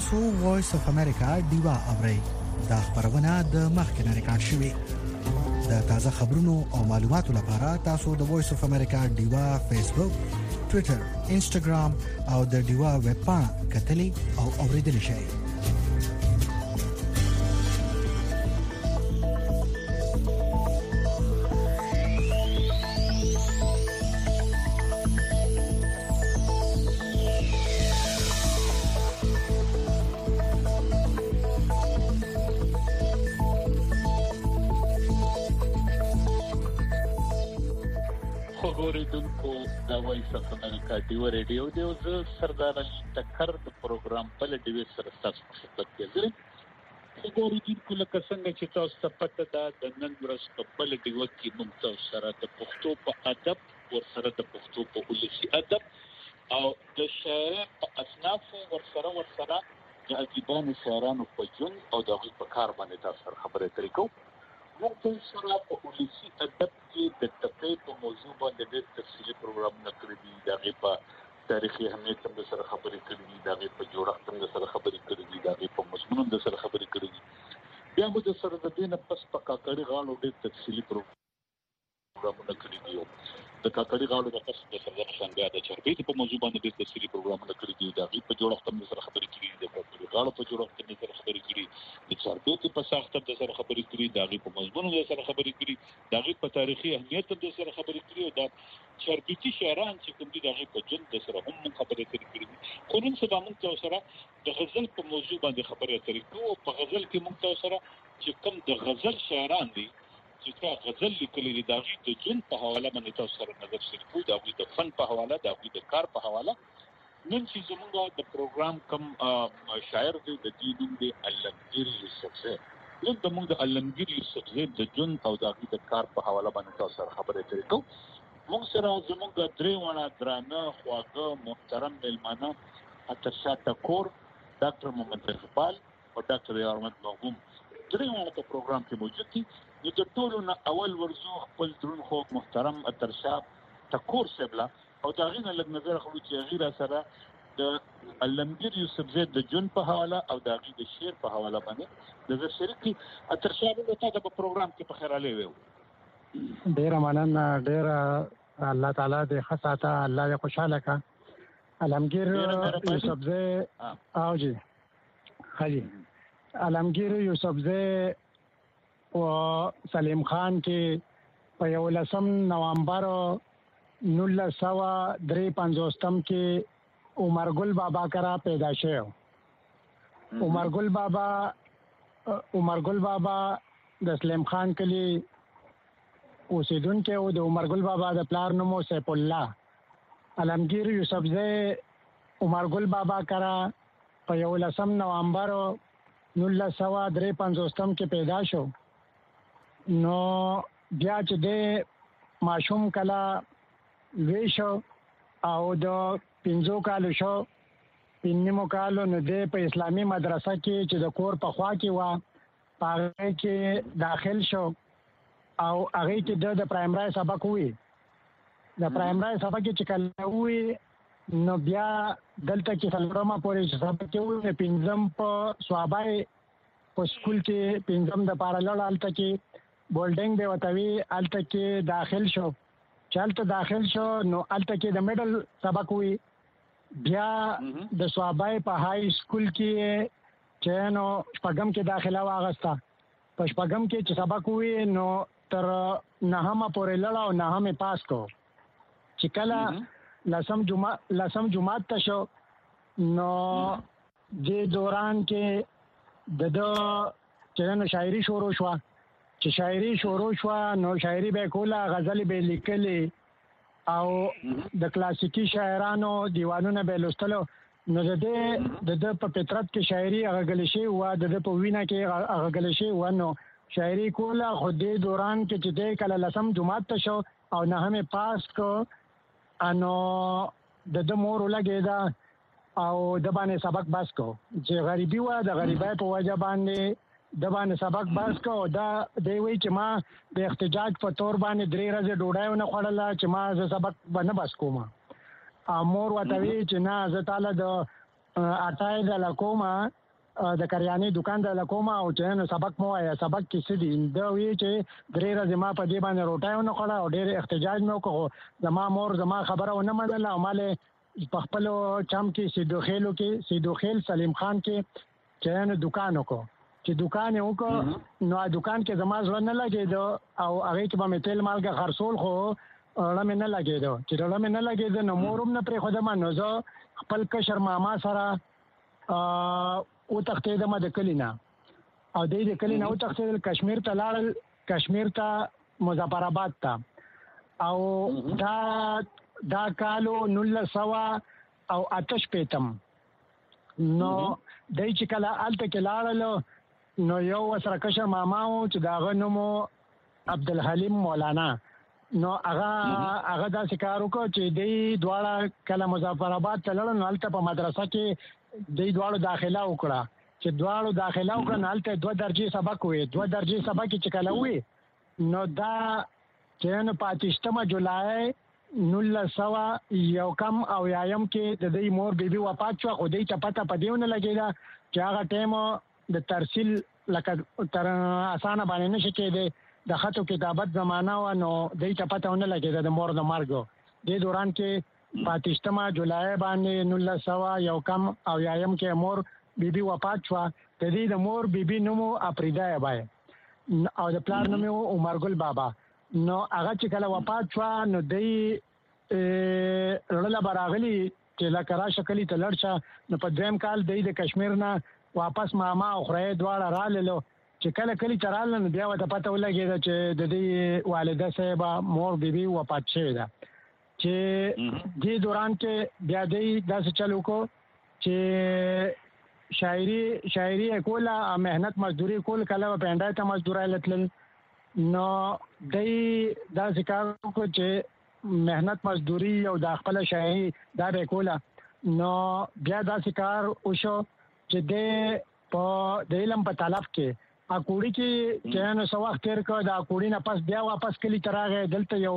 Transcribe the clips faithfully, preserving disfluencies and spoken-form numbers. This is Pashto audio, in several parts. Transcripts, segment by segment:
تاسو وایس اف امریکا دیوا اورئ دا خبرونه د مخکنه ریکارډ شوې د تازه خبرونو او معلوماتو لپاره تاسو د وایس اف امریکا دیوا فیسبوک ټوئیټر انسټاګرام او د دیوا ویب پاڼه کتلې او اوریدل شئ. اوریدونکو دا وایس اف امریکا دیو ریډیو دی او زه سردار علي تکر د پروګرام په لټوي سره تاسو خدمت کوي. اوریدونکو لکه څنګه چې تاسو ته پته ده د نن ورځ په بل دیو کې موږ تاسو سره د پښتو په ادب ور سره د پښتو په ولسي ادب او د شعر په اصناف ور سره ور سره د ادیبانو شاعرانو په جون او د غوښ په کار باندې تاسو سره خبرې اترې کوو. موږ سره په ولسي ادب کې د تفریح په موضوع باندې ډېر تفصیلي پروګرامونه کړی دي. دا غي په تاریخي اهمیت هم سره خبرې کړې دي، دا غي په جوړښت هم سره خبرې کړې دي، دا غي په مضمون هم سره خبرې کړې دي. بیا موږ سره د دې نه پس په کاکړي غاړو ډېر تفصیلي پروګرامونه کړی دي. د کاکړي غاړو د پس د سره څنګه د چربې په موضوع باندې ډېر تفصیلي پروګرامونه کړی دي. دا غي په جوړښت هم سره خبرې کړې دي، د کاکړي غاړو په جوړښت هم سره خبرې کړې دي، د چربې په ساخت هم سره خبرې کړې دي، دا غي په مضمون هم سره خبرې کړې دي، دا غي په تاریخي اهمیت هم سره خبرې کړې دي. دا چربېتي شاعران چې کوم دي دا غي په جن د سره هم خبرې کړې دي. خو نن سبا موږ تاسو سره د غزل په موضوع باندې خبرې اترې کوو. په غزل کې موږ تاسو سره چې کوم د غزل شاعران دي چې تا غزل لیکلي دي دا غي د جن په حواله باندې تاسو سره نظر شریکو، دا غي د فن په حواله، دا غي د کار په حواله. نن چې زموږ د پروګرام کوم شاعر دی د دې نوم دی علمگیر یوسفزی. نن د موږ د علمگیر یوسفزی د جن او د غي د کار په حواله باندې تاسو سره خبرې اترې کوو. موږ سره زموږ درې ونه درانه خواږه محترم ملمانه اترشاه ټکور، ډاکټر محمد اقبال او ډاکټر یارمد مغوم درې ونه په پروګرام کې موجود دي. نو د ټولو نه اول ورزو خپل درون خو محترم اترشاه ټکور سبلا او دا غینه لږ نظر خلو چې غیره سره د علمگیر یوسفزی د جن په حواله او دا غي د شعر په حواله باندې د زه شریکي اترشاه له تا د پروګرام کې په خیر علي وو. ډیر مننه، ډیر الله تعالی دې خاصه الله دې خوشاله کا. علمگیر یوسفزی او جی خالی علمگیر یوسفزی او سلیم خان کې په یولسم نوامبر نولس سوه درې پنځوستم کې عمر ګل بابا کرا پیدا شو. عمر ګل بابا عمر ګل بابا د سلیم خان کلی اوسیدونکو او د عمر ګل بابا د پلار نوم سیف الله. علمگیر یوسفزی عمر ګل بابا کرا په یولسم نوامبر نولس سوه درې پنځوستم کې پیدا شو. نو بیا چې د ماشوم کلا وی شو او د پنځو کالو شو پنځمو کالو نو د په اسلامي مدرسه کې چې د کور په خوا کې و پاره کې داخل شو او هغه کې د پرایمري سبق وی. د پرایمري سبق چې کله وی نو بیا دلته کې څلورمه پورې سبق وی، پنځم په صوابای په سکول کې پنځم د پارالل الته کې بولډینګ به وتوی الته کې داخل شو. چالت داخل شو نو الته کې د میډل سبق وی. بیا د صوابای په های سکول کې چې نو شپږم کې داخله واغستا. په شپږم کې چې سبق وی نو تر نهمه پورې لړ او نهمه پاس کو. چې کله لسم جمعه لسم جمعه ته شو نو د دوران کې د د چې نو شاعري شروع شو. چې شاعري شروع شو نو شاعري به کوله، غزل به لیکلي او د کلاسیکی شاعرانو دیوانونه به لوستلو. نو د دې د په فطرت کې شاعري هغه شی و، د په وینا کې هغه شی و. نو شاعري کوله خو دې دوران کې چې د کله لسم جمعه ته شو او نه هم پاس کو انو د د مور لګیدا او د باندې سبق بس کو. چې غریبي و د غریبای په وجه باندې د باندې سبق بس کو. دا دی وی چې ما د احتجاج په تور باندې درې ورځې ډوډۍ نه خوړله چې ما ز سبق باندې بس کوم. امور وتوی چې نه ز تعالی د اټای د لکوما د کریانې دکان د لکوما او چې نو سبق مو یا سبق کې سدي دا وی چې درې ورځې ما په دې باندې روټای نه کړه او ډېر احتجاج مې وکړو زما مور زما خبره ونه منله او مالې په خپل چم کې سیدو خېلو کې سیدو خېل سلیم خان کې چې نو دکان وکړو چې دکان یې وکړو نو دکان کې زما ځل نه لګېدو او هغه کې به مې تیل مالګه خرڅول خو رمه نه لګېدو چې رمه نه لګېدو نو مورم نه پرې خو د ما نو زه خپل کشر ماما سره او تختیدم د کلینا او د دې کلینا او تختیدل کشمیر ته لاړل کشمیر ته مظفر آباد ته او دا دا کالو نول سوا او آتش پیتم نو دای چې کله الته کې لاړل نو یو سره کشر ماما او چې دا غنمو عبدالحلیم مولانا نو هغه هغه دا کار وکړ چې دی دواړه کله مظفر آباد ته لاړل نو الته په مدرسه کې دی دواړو داخله وکړه چې دواړو داخله وکړه نو الته دوه درجې سبق وي دوه درجې سبق چې کله وي نو دا چې نو پاتشتمه جولای نولس سوه یو کم او یایم کې د دې مور بیبي وفات شوه خو دی ته پته په دیونه لګېده چې هغه ټایم د ترسیل لکه تر اسانه باندې نشي کېدی د خطو کتابت زمانہ و نو دی ته پته ونه لګېده د مور د مرګ دې دوران کې پاتشتمه جولای باندې نولس سوه یو کم او یایم کې مور بیبي وفات شوه د دې د مور بیبي نومو اپریدا بای او د پلار نوم عمر ګل بابا نو هغه چې کله وفات شوه نو دی رړله براغلی چې لکه راشه کلي ته لړ شه نو په دویم کال دی د کشمیر نه واپس ماما او خورۍ دواړه راللو چې کله کلي ته راغله نو بیا ورته پته ولګېده چې د دې والده صاحبه مور بیبي وفات شوې ده چې دې دوران کې بیا دی داسې چل وکړو چې شاعري شاعري کوله محنت مزدوري کول کله پنډای ته مزدورای لتل نو دی داسې کار وکړو چې محنت مزدوري او د خپل شاعري دا به کوله نو بیا داسې کار وشو چې د په د علم په طلب کې اکوړي کې چې نو سو وخت تیر کړ دا اکوړي نه پس بیا واپس کلی تراغه دلته یو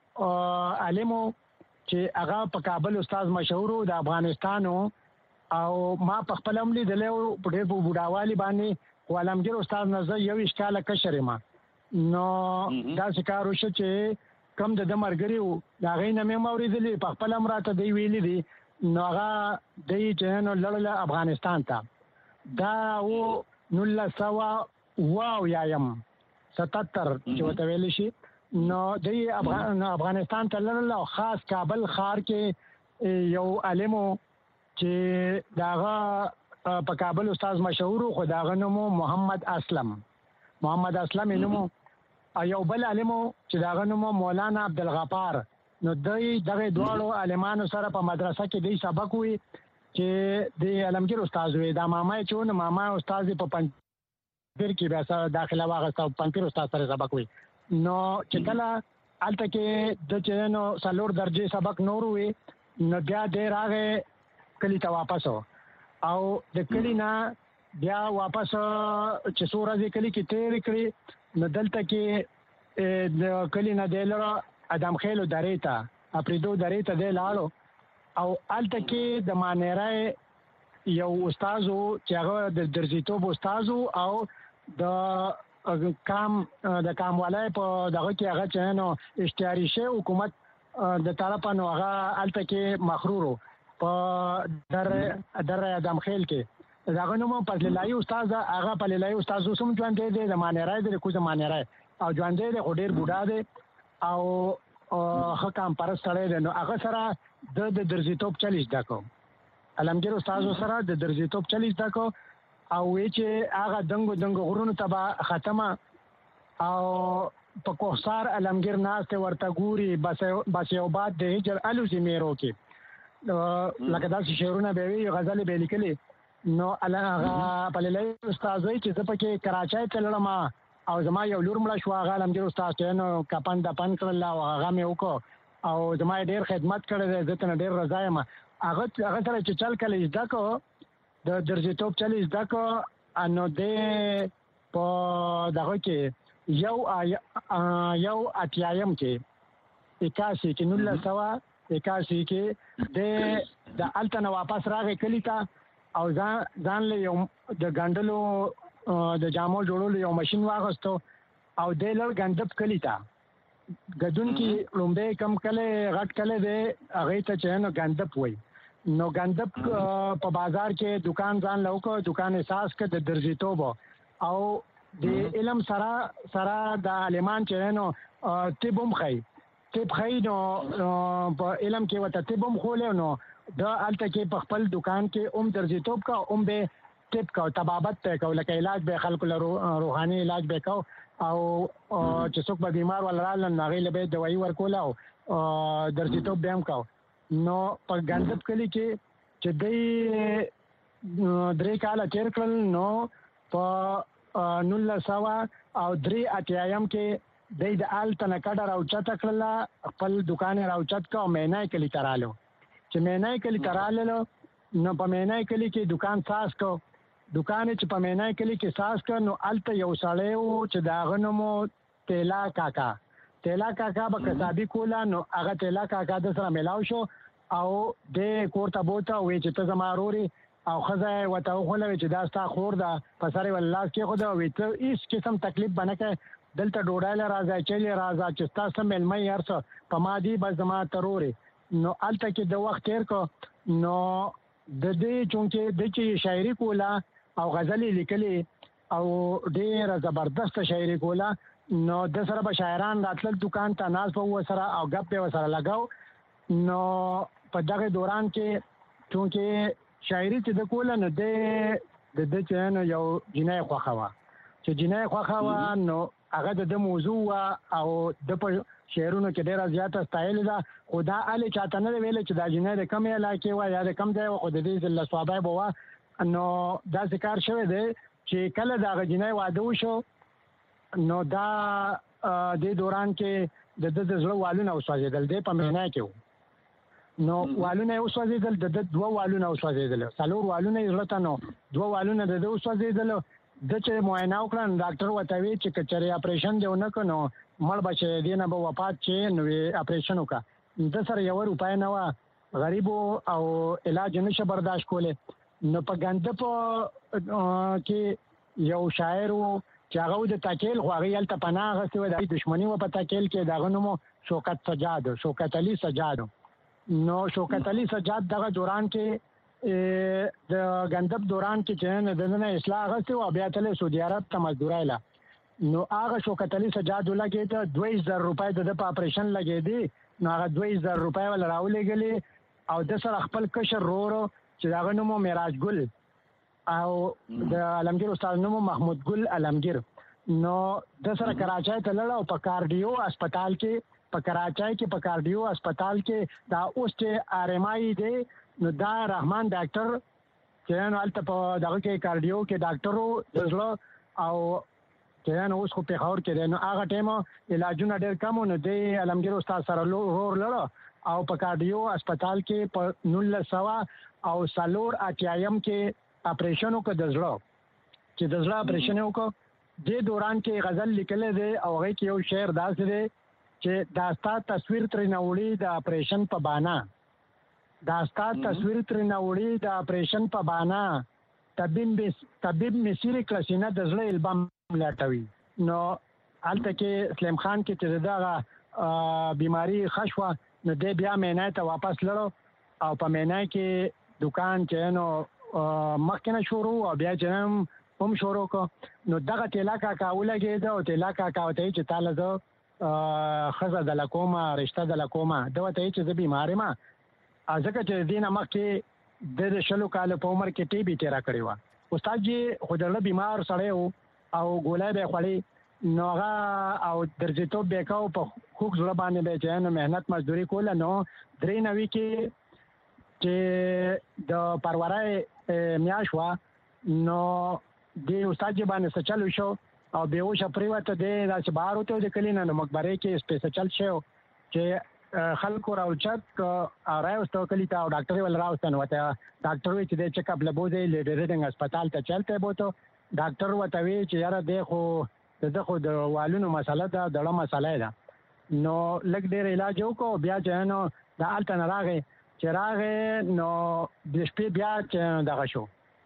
عالمو چې هغه په کابل استاد مشهور د افغانستانو او ما په خپل عملي د له په بوډاوالي باندې ولمګر استاد نظر یو اشکاله کشر ما نو دا شکار وشو چې کم د مرګري دا غي نه مې موریدلې په خپل امراته دی ویلې دي نو هغه د جنو لړل افغانستان ته دا و نول سوا واو یایم ستتر چې وته ویل شي نو د افغان افغانستان ته لړل او خاص کابل ښار کې یو عالمو چې داغه په کابل استاد مشهور خو داغه نومو محمد اسلم محمد اسلم نومو یو بل عالمو چې داغه نومو مولانا عبدالغفار نو دوی دغه دواړو عالمانو سره په مدرسه کې دی سبق وي چې د علمگیر استاد وي دا ماما چې نو ماما استاد په پنځیر کې بیا سره داخله واغسته پنځیر استاد سره سبق وي نو چې کله الته کې د چینو سلور درجه سبق نور وي نو بیا دې راغې کلی ته واپس او د کلی نه بیا واپس چې سورہ دې کلی کې تیر کړی نو دلته کې د کلی نه دلته ادم خېلو درې ته اپریدو درې ته دی لاړو او الته کې د مانیرای یو استادو چې هغه د درزیتوب استادو او د کام د کاموالای په دغه کې هغه چنو اشتیاري شه حکومت د طرفه نو هغه الته کې مخرورو په در در ادم خېل کې داغه نوم په لایو استاد هغه په لایو استاد سم ژوند دی د مانیرای د کوزه مانیرای او ژوند دی خو ډیر بوډا دی او حکام پرستړی دی نو هغه سره د درزیتوب چلیش داکو علمگیر استاد سره د درزیتوب چلیش داکو او وی چې هغه دنګو دنګو غرونو تبا ختمه او په کوثر علمگیر ناس ورته ګوري بس بس یو بعد د هجر الو زمیرو کې لکه داسې شعرونه به وی غزل به لیکلي نو هغه په لای استاد چې زه پکې کراچۍ ته لړم او زما یو لور مړ شو هغه علمگیر استاد نو کپن د پن کړل او هغه مې وکړ او زما ډیر خدمت کړی دی زه ته ډیر رضا یم هغه هغه سره چې چل کله زده کو د درجیتوب چل زده کو انو دې په دغه کې یو یو اتیایم کې اکاسی کې نول سوا اکاسی کې د د التنه واپس راغی کلی ته او ځان ځان له یو د ګندلو د جامو جوړولو یو ماشين واغستو او د لړ ګندب کلی تا غدون کې لومبه کم کله غټ کله دی هغه ته چې نو ګندب وای نو ګندب په بازار کې دکان ځان لوکو دکان احساس کې د درځیتوب او د علم سره سره د عالمان چې نو تبوم خي تب خي نو په علم کې وته تبوم خولې نو د الته کې په خپل دکان کې اوم درځیتوب کا اوم به تب کا تبابت ته کو لکه علاج به خلکو له روحاني علاج به کو او چې څوک به بیمار ولرال نه غي له دوايي ورکول او درځیتوب به هم کو نو په ګندب کلی کې چې د درې کال تیر کړل نو په نول سوا او درې اتیایم کې د د آل تنکډه راوچت کړل خپل دکان راوچت کا او مینای کلی ترالو چې مینای کلی ترالو نو په مینای کلی کې دکان ساس کو دکان چې په مینای کلی کې ساس کو نو الته یو سړی وو چې داغه نومو تیلا کاکا تیلا کاکا به کسابي کولا نو هغه تیلا کاکا د سره ملاو شو او د کوړه بوته وې چې ته زماروري او خزه وته خو چې دا ستا خور ده په سره والله کې خو دا وې ته هیڅ قسم تکلیف بنکه دلته ډوډاله راځي چې راځي چې تاسو ملمه یارسه په ما دی بس ما تروري نو الته کې د وخت تیر کو نو د دې چونکه د چې شاعري کولا او غزل لیکلي او ډېر زبردست شاعري کولا نو د سره به شاعران راتل دکان ته ناز په وسره او غپ په وسره لگاو نو په دغه دوران کې چونکه شاعري چې د کولا نه د د د چنه یو جنای خوخوا چې جنای خوخوا نو هغه د موضوع او د په شعرونو کې ډیره زیاته ستایل ده خدا علي چاته نه ویل چې دا جنای د کم علاقې و یا د کم ځای خو د دې له ثوابه بوا نو دا ذکر شوی دی چې کله دا جنای واده وشو نو دا د دوران کې د د زړه والونه اوسېدل دی په معنا کې نو والونه اوسېدل د دوه والونه اوسېدل څلور والونه زړه نو دوه والونه د اوسېدل د چې معاینه وکړن ډاکټر وته وی چې کچري اپریشن دیونه کنو مړ بچي دینه به وفات چې نو اپریشن وکا د سره یو روپای نه وا غریب او علاج نشه برداشت کوله نو په ګندپ کې یو شاعر چې هغه د تاکل خو هغه یلته پناه غوښتي و د دښمنی و په تاکل کې دغه نوم شوکت سجاد شوکت علي سجاد نو شوکت علي سجاد دغه دوران کې د ګندپ دوران کې چې نه دنه اصلاح غوښتي او بیا تل سعودي عرب ته مزدورایله نو هغه شوکت علي سجاد لګید دوه زره روپۍ د په اپریشن لګیدي نو هغه دوه زره روپۍ ول راولېګلې او د سره خپل کشر رورو چې داغه نومو معراج ګل او د علمگیر استاد نومو محمود ګل علمگیر نو د سره کراچۍ ته لاړ او په کارډیو هسپتال کې په کراچۍ کې په کارډیو هسپتال کې دا اوس چې آر ایم آی دی نو دا رحمان ډاکټر چې نو الته په دغه کې کارډیو کې ډاکټرو د زړه او چې نو اوس خو په خور کې نو هغه ټیم علاجونه ډېر کم نو دی علمگیر استاد سره لور لړ او په کارډیو هسپتال کې په نول سوا او سالور اتیایم کې اپریشن وکړ د زړه چې د زړه اپریشن وکړ د دوران کې غزل لیکل دی او هغه کې یو شعر داسې دی چې داستا تصویر تر نوړي د اپریشن په بانا داستا تصویر تر نوړي د اپریشن په بانا طبيب طبيب مسیر کلاسینه د زړه البم لاټوي نو الته کې سلیم خان کې چې دغه بیماری خشوه نو د بیا مینای ته واپس لړو او په مینای کې دکان چې نو مخکنه شروع او بیا چې هم شروع کو نو دغه تیلا کاکا ولګید او تیلا کاکا ته چې تعالی زه خزه د لکوما رشتہ د لکوما دا ته چې زه بیمار ما ځکه چې دینه مخکې د شلو کال په عمر کې ټي بي تیرا کړی و استاد جی خدای بیمار سړی او ګولای به خړی نو هغه او درځیتوب به کاو په خوږ زړه باندې به چې نو مهنت مزدوري کوله نو درې نوي کې چې د پرورای میاشوا نو د استاد جی باندې سچلو شو او به وشه پریوته د داسې بهر وته د کلینه نو مقبره کې سپیس چل شو چې خلکو راوچت راوستو کلی ته او ډاکټر ول راوستن وته ډاکټر وی چې د چیک اپ لبوزه لیډرینګ هسپتال ته چلته بوته ډاکټر وته وی چې یاره د خو د خو د والونو مسله ده دړه مسله ده نو لګ ډیر علاج وکړو بیا چې نو د الټن راغې چې راغې نو د شپې بیا چې دغه شو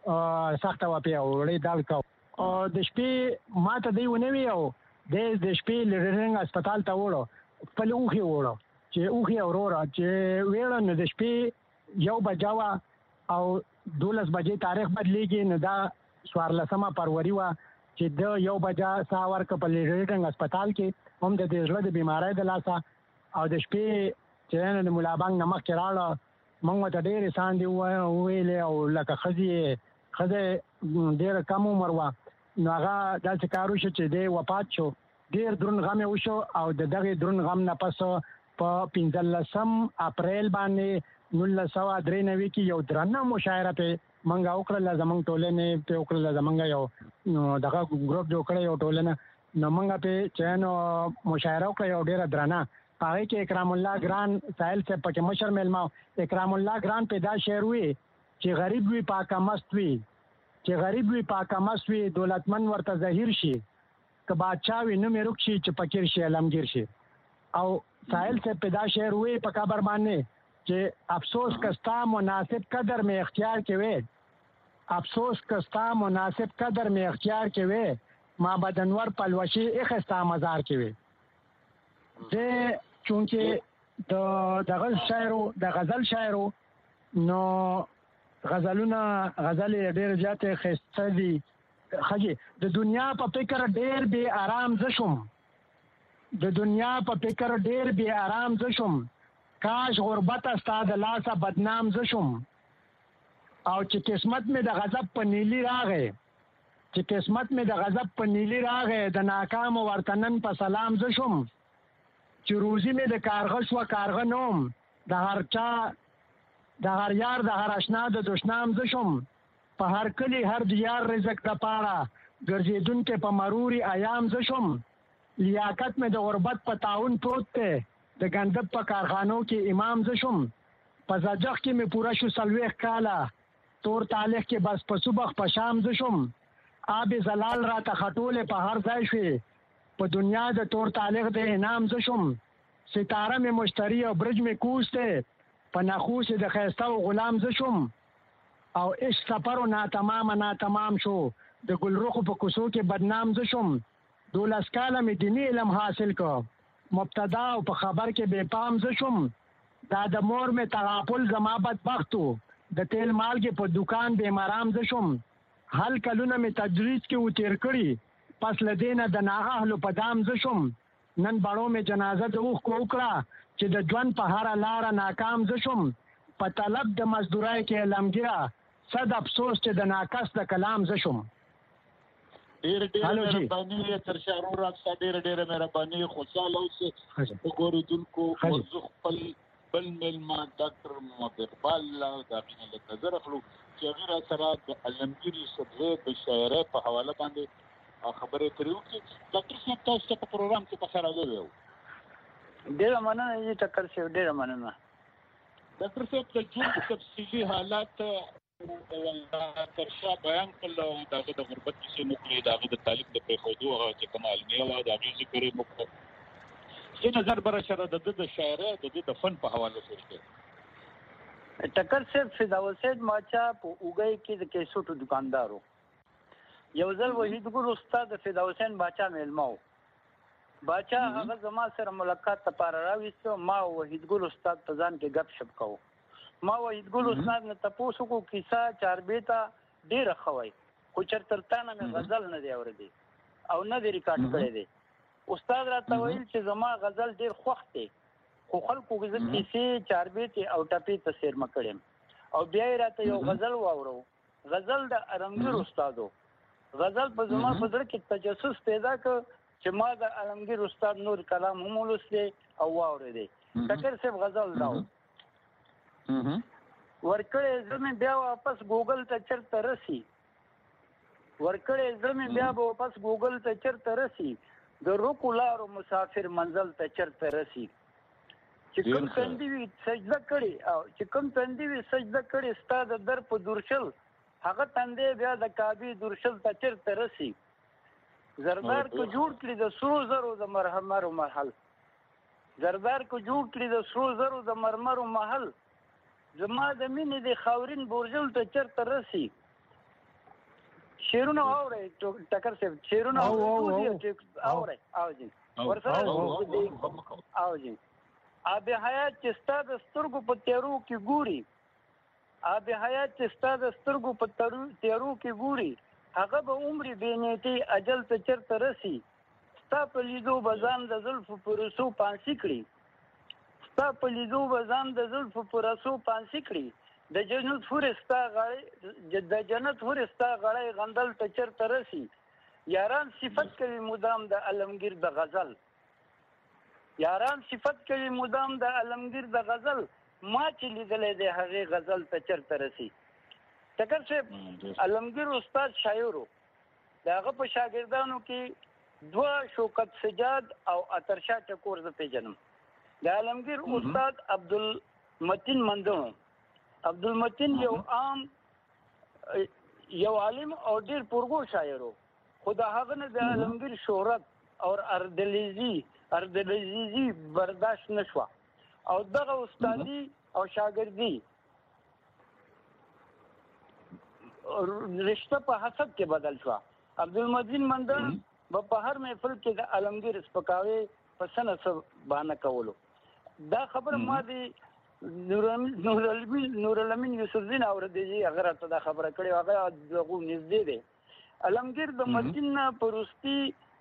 سخته وه پې او وړې دال کو او د شپې ما ته دی ونه وی او د د شپې لرنګ هسپتال ته وړو خپل اوښې وړو چې اوښې او وروره چې ویړه نو د شپې یو بجه وه او دولس بجې تاریخ بدلیږي نو دا څوارلسمه فروری وه چې د یو بجه ساه ورکړه په لرنګ هسپتال کې هم د دې زړه د بیمارۍ د لاسه او د شپې چې د ملا بانګ نه مخکې راغله موږ ورته ډېرې ساندې وویلې او لکه ښځې ښځه ډېره کم عمر وه نو هغه داسې کار وشو چې دی وفات شو ډېر دروند غم یې وشو او د دغې دروند غم نه پس په پنځلسم اپریل باندې نولس سوه درې نوي کې یو درنه مشاعره پې موږ وکړله زموږ ټولنې پې وکړله زموږ یو دغه ګروپ جوړ کړی یو ټولنه نو موږ پې چې نو مشاعره وکړه یو ډېره درنه په هغې کې اکرام الله ګران ساحل صاحب پکې مشر میلمه اکرام الله ګران پې دا شعر وي چې غریب وي پاکه مست وي چې غریب وي پاکه مست وي دولتمن ورته ظهیر شي که بادشاه وي نوم یې روک شي چې فقیر شي علمگیر شي او ساحل صاحب په دا شعر وی په قبر باندې چې افسوس کستا مناسب قدر میں اختیار کې وی افسوس کستا مناسب قدر میں اختیار کې وی ما بدنور پلوشي اخستا مزار کې وی زه چونکه د دغه شاعرو د غزل شاعرو نو غزلونه غزل ډېر زیاتې ښایسته دي ښه د دنیا په فکر ډېر بې آرام زه شوم د دنیا په فکر ډېر بې آرام زه شوم کاش غربت ستا د لاسه بدنام زه شوم او چې قسمت مې د غضب په نیلي راغی چې قسمت مې د غضب په نیلي راغی د ناکامو ورته نن په سلام زه شوم چې روزي مې د کارغه شوه کارغه نوم د هر چا د هر یار د هر اشنا د دشنام زه شوم په هر کلی هر دیار رزق د پاره ګرځېدونکې په مروري ایام زه شوم لیاقت مې د غربت په تعاون پروت دی د ګندب په کارخانو کې امام زه شوم په زجخ کې مې پوره شو څلوېښت کاله تور تالیخ کې بس په صبح په شام زه شوم آب زلال راته خټولې په هر ځای شوې په دنیا د تور تالیخ د انعام زه شوم ستاره مې مشتری او برج مې کوس دی په ناخوس د ښایسته او غلام زه شوم او عشق سفر و ناتمام ناتمام شو د ګلرخو په کوڅو کې بدنام زه شوم دولس کاله مې دیني علم حاصل کړ مبتدا او په خبر کې بې پام زه شوم دا د مور مې تغافل زما بدبختو د تیل مالګې په دکان بې مرام زه شوم هل کلونه مې تدریس کې و تیر کړي پس له دې نه د نااهلو په دام زه شوم نن بړو مې جنازه د اوښکو وکړه چې د ژوند په هره لاره ناکام زه شوم په طلب د مزدورۍ کې علمګیره صد افسوس چې د ناکس د کلام زه شوم ډېر ډېر مهرباني تر شهرو راسته ډېر ډېر مهرباني خوشاله اوسئ وګورېدونکو موضوع خپل بل میلمه ډاکټر محمد اقبال الله د هغې نه لږ نظر اخلو چې هغې را سره د علمګیر یوسفزۍ د شاعرۍ په حواله باندې خبرې ترې وکړي ډاکټر صاحب تاسو ته په پروګرام کې په خیر راغلی وو ډېره مننه یې ټکر صاحب ډېره مننه ډاکټر صاحب د ژوند تفصیلي حالات تر شا بیان کړل او د هغه د غربت کیسې مو کړې د هغه د تعلیم د پرېښودو هغه چې کومه علمیه وه د هغې ذکر یې مو کړه څه نظر به راسره د ده د شاعرۍ د ده د فن په حواله سره دی ټکر صاحب فداول سید ماچا په اوږی کې د کیسوټو دکاندار و یو ځل وحید ګل استاد د فداول حسین باچا میلمه و باچا هغه زما سره ملاقات لپاره راویسته ما وحید ګل استاد په ځان کې گپ شپ کوو ما وحید ګل استاد نه تپوس وکړو کیسه چاربیته ډېره ښه وایي خو چېرته تا نه مې غزل نه دی اورېدی او نه دی ریکارډ کړی دی استاد راته ویل چې زما غزل ډېر خوښ دی خو خلکو زه کیسې چاربیتې او ټپې ته څېرمه کړم او بیا یې راته یو غزل واورو غزل د علمګیر استادو غزل په زما په زړه کې تجسس پیدا کړ چې ما د علمګیر استاد نور کلام هم ولوستی او واورېدی ټکر صاحب غزل دا و ورکړی زړه مې بیا واپس ګوګل ته چېرته رسي ورکړی زړه مې بیا به واپس ګوګل ته چېرته رسي د روکو لارو مسافر منزل ته چېرته رسي چې کوم تندي وي سجده کړې او چې کوم تندي وي سجده کړې ستا د در په دورشل هغه تندی بیا د کعبې دورشل ته چېرته رسي زردار کو جوړ کړي د سرو زرو د مرمرو محل زردار کو جوړ کړي د سرو زرو د مرمرو محل زما د مینې د خاورین بورجل ته چېرته رسي شیرونه اوري ټکر صاحب شیرونه اوري او جی ورسره او جی اب حیات چې ستا د سترګو په تیرو کې ګوري اب حیات چې ستا د سترګو په تیرو کې ګوري هغه به عمر بینیتی اجل ته چرته رسی ستا په لیدو بزان د زلفو پر رسو پانسی کړي ستا په لیدو بزان د زلفو پر رسو پانسی کړي د جنت فورستا غړی د جنت فورستا غړی غندل ته چرته رسی یاران صفت کوي مدام د علمگیر د غزل یاران صفت کوي مدام د علمگیر د غزل ما چې لیدلې د هغه غزل ته چرته رسی ټکر صاحب علمگیر استاد شاعر داغه په شاګردانو کې دوه شوکت سجاد او اترشا ټکور ز پیژنم د علمگیر استاد عبدالمتین مندونو عبدالمتین یو عام یو عالم او ډیر پرګو شاعر خو د هغه نه د علمگیر شهرت او اردلیزی اردلیزی برداشت نشوه او دغه استادی او شاګردی رشتہ په حسد کې بدل شو عبدالمتین مندن په هر محفل کې د علمگیر سپکاوي په سنه سب باندې کولو دا خبر ما دی نور نور الامین یوسف دین اوردی هغه ته دا خبره کړې هغه دغه نږدې دی علمگیر د مدینه پرستی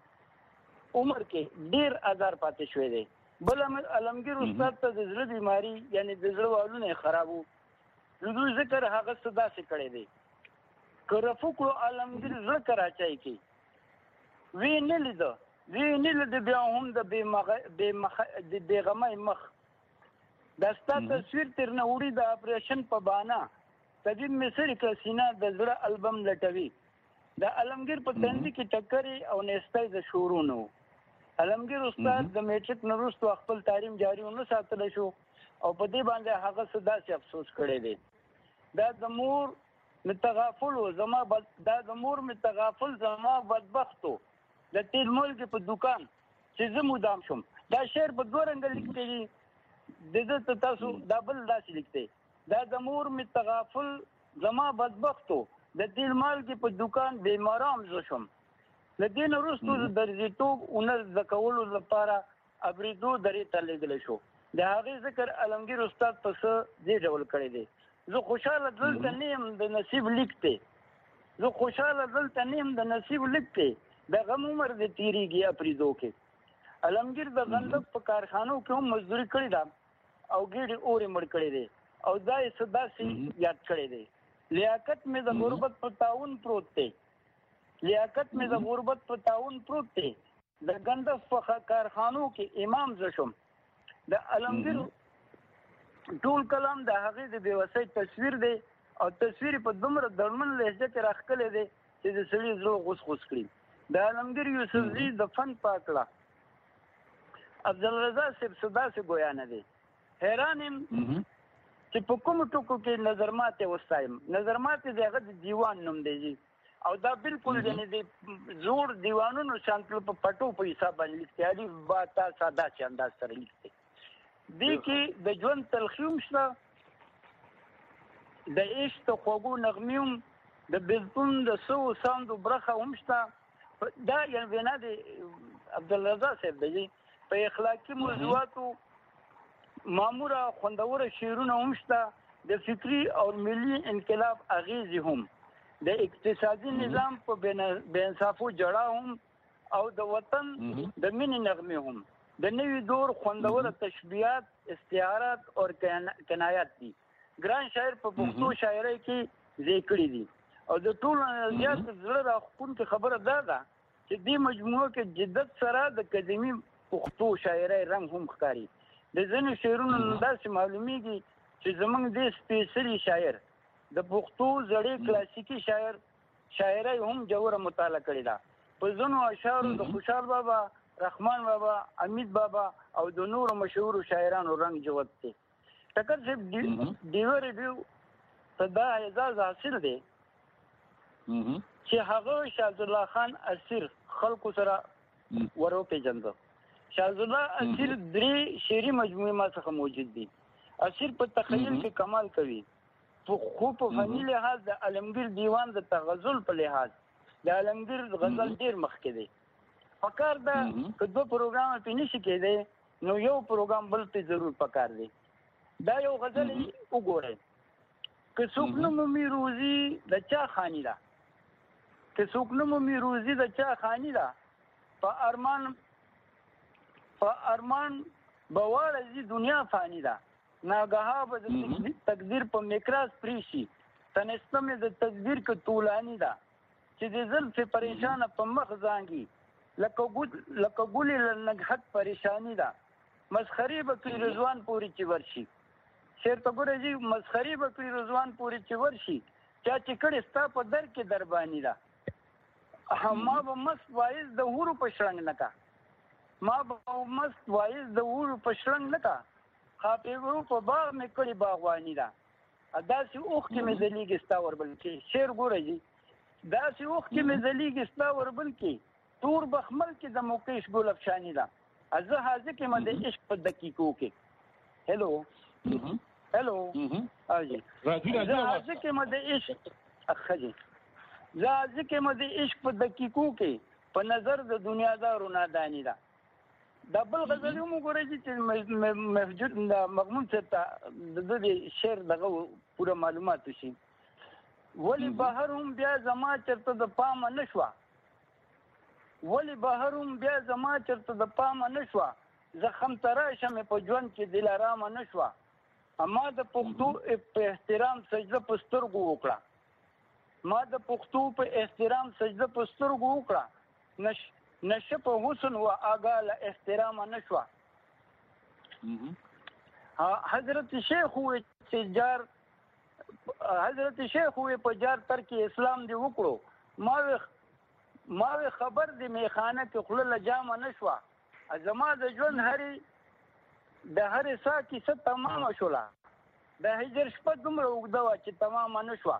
عمر کې ډیر آزار پاتې شوی دی بل علمگیر استاد ته د زړه بیماری یعنی د زړه والونه خرابو نو ذکر هغه صدا سي کړی دی کرفوکو علمگیر زړه کراچای کې وی نه لیدو وی نه لید بیا هم د بې مخ د بیغمای مخ دا ستا تصویر تر نه وړي د اپریشن په بانا طبيب مصر کسینا د زړه البم لټوي د علمگیر په تندې کې ټکري او نستای د شورونو علمگیر استاد د میټریک نورستو خپل تعلیم جاری ونه ساتل شو او په دې باندې هغه صدا سي افسوس کړی دی دا د مور متغافل و زما بد دا د مور متغافل زما بدبختو د تیل مول کې په دکان چې زه مودام شم دا شعر په دوه رنګ لیکلي د دې تاسو دا بل داسې لیکته دا د مور متغافل زما بدبختو د تیل مال کې په دکان بیمارام زه شم د دې وروسته د درځیتوب اونر د کولو لپاره ابریدو درې ته لګل شو د هغه ذکر علمگیر استاد پس دې ډول کړی دی زه خوشاله دلته نیم د نصیب لیکته زه خوشاله دلته نیم د نصیب لیکته د غم عمر د تیریږي ابریدو کې علمگیر د غندق په کارخانو کې هم مزدوري کړې ده او ګیډي اوري مړ کړی دی او دا یې صدا سي یاد کړی دی لیاقت مې د غربت په تاون پروت دی لیاقت مې د غربت په تاون پروت دی د غندق په کارخانو کې امام زشم د علمگیر ټول کلام د هغه د بیوسۍ تصویر دی او تصویر په دومره درمن لهجه کې راخکلې دی چې د سړي زړه غوس غوس کړي د علمگیر یوسفزي د فن پاکړه عبدالرضا صاحب صدا سے گویا نه دی حیران یم چې په کوم ټکو کې نظر ماته وستایم نظر ماته دغه د دیوان نوم دی او دا بالکل یعنی د زوړ دیوانونو شانتل په پټو په حساب باندې لیکته علي با تا ساده چې انداز سره لیکته دی کې د ژوند تلخیوم شته د عشق خوږو نغمیوم د بزبون د سو ساندو برخه هم شته دا یعنی وینا دی عبدالرضا صاحب دی په اخلاقی موضوعاتو ماموره خوندوره شعرونه هم شته د فکری او ملي انقلاب اغیزې هم د اقتصادي نظام په بې انصافو جړه هم او د وطن د مینې نغمې هم د نوي دور خوندوره تشبیهات استعارات او کنایات دي ګران شاعر په پښتو شاعرۍ کې ذکر دي او د ټولو زیات زړه راخونکې خبره دا ده چې دې مجموعه کې جدت سره د قدیمي پښتو شاعرۍ رنګ هم ښکاري د ځینو شعرونو داسې معلومیږي چې زموږ د سپېڅلي شاعر د پښتو زړې کلاسیکي شاعر شاعرۍ هم جوړه مطالعه کړې ده په ځینو اشعارو د خوشحال بابا رحمان بابا امید بابا او د نورو مشهورو شاعرانو رنګ جوړ دی ټکر چې ډیو ریویو ته دا اعزاز حاصل دی چې هغه شاهد الله خان اسیر خلکو سره ورو پیژنده شاهد الله اسیر درې شعري مجموعې ما څخه موجود دي اسیر په تخیل کې کمال کوي خو په فني لحاظ د علمگیر دیوان د تغزل په لحاظ د عالمگیر غزل ډیر مخکې دی. پکار دا که دوه پروګرام په نشي کېدی نو یو پروګرام بل ته ضرور پکار دی. دا یو غزل وګورئ. که څوک نه مومي روزي د چا خاني ده، که څوک نه مومي روزي د چا خاني ده، په ارمان په ارمان بواړه زی دنیا فانی ده، ناګها به د تقدیر په میکراس پریشي، تنستم د تقدیر که طولانی ده، چې د زلف پریشان په مخ زانګي، لکه ګلی لنګحت پریشانی ده، مسخري به کړي رضوان پوری چې ورشي. شعر ته ګوره جي، مسخري به کړي رضوان پوری چې ورشي، چا چې کړي ستا په در کې دربانی ده. ما به مست وایز د هورو په شرنګ نه کا، ما به مست وایز د هورو په شرنګ نه کا، خاپېګرو په باغ مې کړي باغواني ده. داسې اوښکې مې ځلیږي ستا وربل کې. شعر ګوره جي، داسې اوښکې مې ځلیږي ستا وربل کې، تور بخمل کې د موقیش ګل افشانی ده. زه حاضر کې مې د عشق په دقیقو کې. هلو هلو او جی، زه حاضر کې مې د عشق اخه جی، زه حاضر کې مې د عشق په دقیقو کې، په نظر د دنیادارو نادانی ده. دا بل غزل هم وګورئ چې موجود مغمون صاحب ته د دې شعر دغه پوره معلومات وشي. ولې بهر هم بیا زما چرته د پامه نه شوه، ولې بهر هم بیا زما چرته د پامه نه شوه، زخم ته راشم په ژوند کې دلارامه نه شوه. ما د پښتو په احترام سجده په سترګو وکړه، ما د پښتو په احترام سجده په سترګو وکړه، نش نشه په حسن و آګاه له احترامه نه شوه. حضرت شیخ وی چې جار حضرت شیخ وی په جار تر کې اسلام دی وکړو، ما وی ما وی خبر دی میخانه کې خوله له جامه نه شوه. زما د ژوند هرې د هرې سا کیسه تمامه شوله، د هجر شپه دومره اوږده وه چې تمامه نه شوه.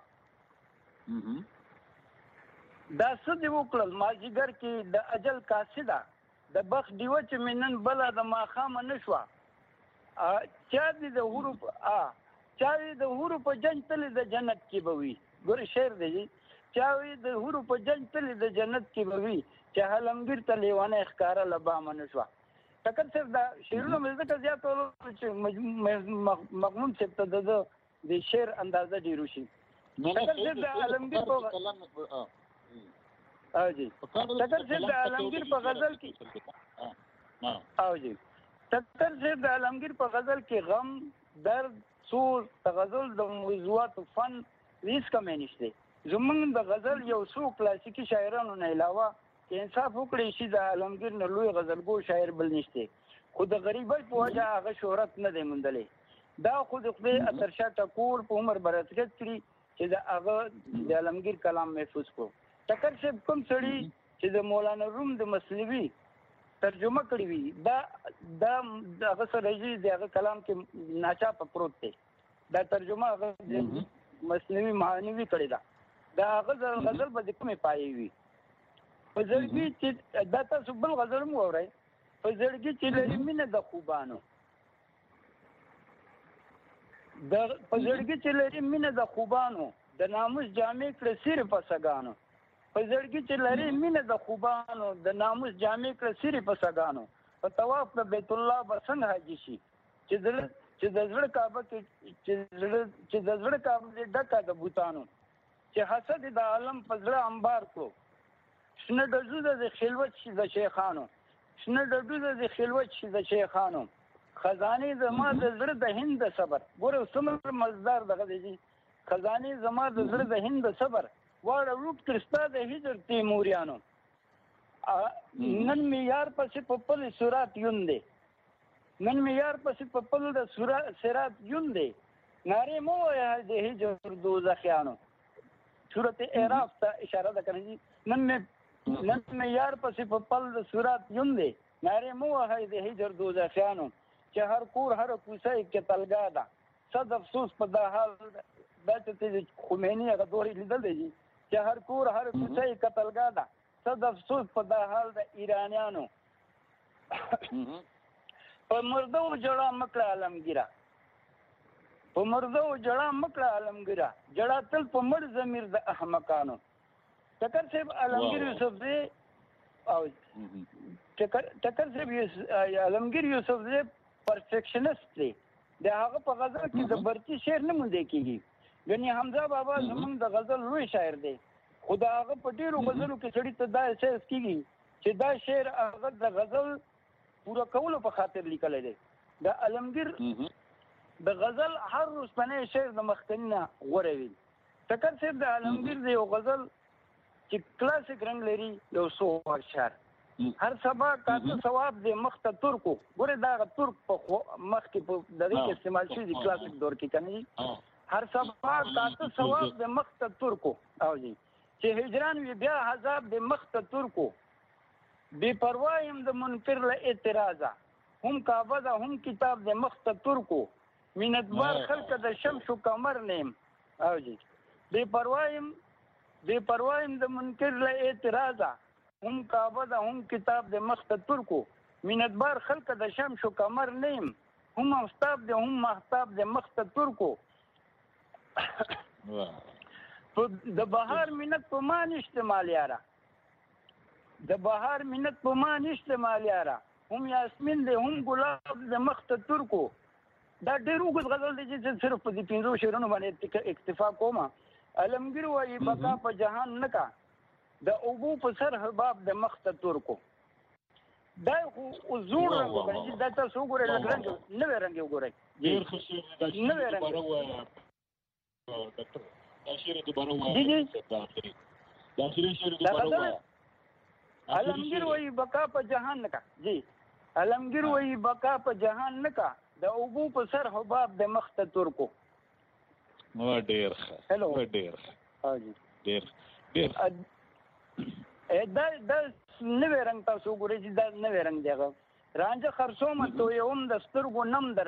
دا څه دې وکړل مازدیګر کې د اجل قاصده، د بخت ډیوه چې مې نن بله د ماښامه نه شوه. چا دې د هورو چا دې د هورو په جنج تلې د جنت کې به وي. ګورې شعر دی، چا وي د هورو په جنج تلې د جنت کې به وي، چې حلمګیر ته لیوانه ښکاره له بامه نه شوه. ټکر صاحب دا شعرونه مې ځکه زیات ولول چې مغمون صاحب ته د د شعر اندازه ډېر وشي. ټکر صاحب د عالمګیر په او جی ټکر صاحب د عالمګیر په غزل کې او جی ټکر صاحب د عالمګیر په غزل کې غم، درد، سوز د غزل د موضوعاتو فن هیڅ کمی نشته. زمونږ د غزل یو څو کلاسیکي شاعرانو نه علاوه که انصاف وکړي شي د عالمګیر نه لوی غزلګو شاعر بل نشته، خو د غریبۍ په وجه هغه شهرت نه دی موندلی. دا خو د خدای اثرشاه ټکور په عمر برکت کړي چې د هغه د عالمګیر کلام محفوظ کړو. ټکر صاحب کوم سړي چې د مولانا روم د مثنوي ترجمه کړې وي، دا دا هغه سره د هغه کلام کې ناچاپه پروت دی. دا ترجمه هغه مثنوي معنوي کړې ده. دا هغه غزل به د کومې پایې وي. په زړګي چې دا تاسو بل غزل هم واورئ، په زړګي چې لري مینه د خوبانو، په زړګي چې لري مینه د خوبانو، د ناموس جامې کړه سیر په سګانو، په زړګي چې لري مینه د خوبانو، د ناموس جامې کړه سیر په سګانو، په طواف د بیت الله به څنګه حاجي شي، چې د چې د زړه کعبه کې چې د زړه کعبه ډکه د بوتانو، چې حسد د عالم په زړه انبار کړو، شنه ډزونه د خلوت شي د شیخانو، شنه ډزونه د خلوت شي د شیخانو، خزانې زما د زړه د هند د صبر. ګوره څومره مزدار دغه دی، خزانې زما د زړه د هند د صبر، واړه روپ کړ ستا د هجر تیموریانو، نن مې یار پسې په پل سرات یوندې، نن مې یار پسې په پل د سرات یوندې، نارې مو وایه د هجر دوزخیانو. صورت اعراف ته اشاره ده کنه جی. نن مې نن مې یار پسې په پل د سرات یوندې، نارې مو وایه د هجر دوزخیانو، چې هر کور هر کوڅه کې تلګا ده، صد افسوس په دا حال دا چې خمیني هغه دورې لیدل دی چې هر کور هر کوڅه کې تلګا ده، صد افسوس په دا حال د ایرانیانو. په مردو جړه مکړه عالمګیره، په مردو جړه مکړه عالمګیره، جړه تل په مړ ضمیر د احمقانو. ټکر صاحب علمگیر یوسفزی او ټکر ټکر صاحب علمگیر یوسفزی پرفیکشنست دی د هغه په غزل کې د برتی شعر نه مونږ کېږي غني حمزه بابا زمونږ د غزل لوی شاعر دی خو د هغه په ډېرو غزلو کې سړي ته دا احساس کېږي چې دا شعر هغه د غزل پوره کولو په خاطر لیکلی دی د علمگیر د غزل هر اوسپنی شعر د مخکني نه غوره وي ټکر صاحب د علمگیر د یو غزل چې کلاسیک رنګ لري یو څو اشعار هر سبا کاته ثواب د مخ ته ترکو ګوره دا ترک په مخ کې په دغه کې استعمال شي د کلاسیک دور کې کني هر سبا کاته ثواب د مخ ته ترکو او جی چې هجران وی بیا عذاب د مخ ته ترکو بے پروایم د منکر له اعتراضا هم کعبه ده هم کتاب د مخ ته ترکو مینتبار خلق د شمس و قمر نیم او جی بے پروایم بے پروایم د منکر له اعتراضا هم کعبه ده هم کتاب د مخ ته ترکو مینتبار خلق د شمس و قمر نیم هم آفتاب ده هم مهتاب د مخ ته ترکو د بهار منت په ما نشته مال یاره د بهار منت په ما نشته مال یاره هم یاسمین دی هم ګلاب د مخ ته ترکو دا ډېر اوږد غزل دی چې صرف په دې پنځو شعرونو باندې اکتفا کوم علمگیر وایي بقا په جهان نه کا د اوبو په سر حباب د مخ ته ترکو دا خو زوړ رنګ وګڼي دا تاسو وګورئ لږ رنګ نوی رنګ وګورئ ډېر ښه شعر دی نوی رنګ ډاکټر دا شعر دوباره وایي دا شعر دوباره وایي علمگیر وی بقا په جهان نکا جی علمگیر وی بقا په جهان نکا د اوبو په سر حباب د مخ ته ترکو نو ډیر ښه هلو ډیر ها جی ډیر ډیر دا دا نوې رنګ تاسو ګورئ چې دا نوې رنګ دی رانجه خرڅوم تو یوم د سترګو نم در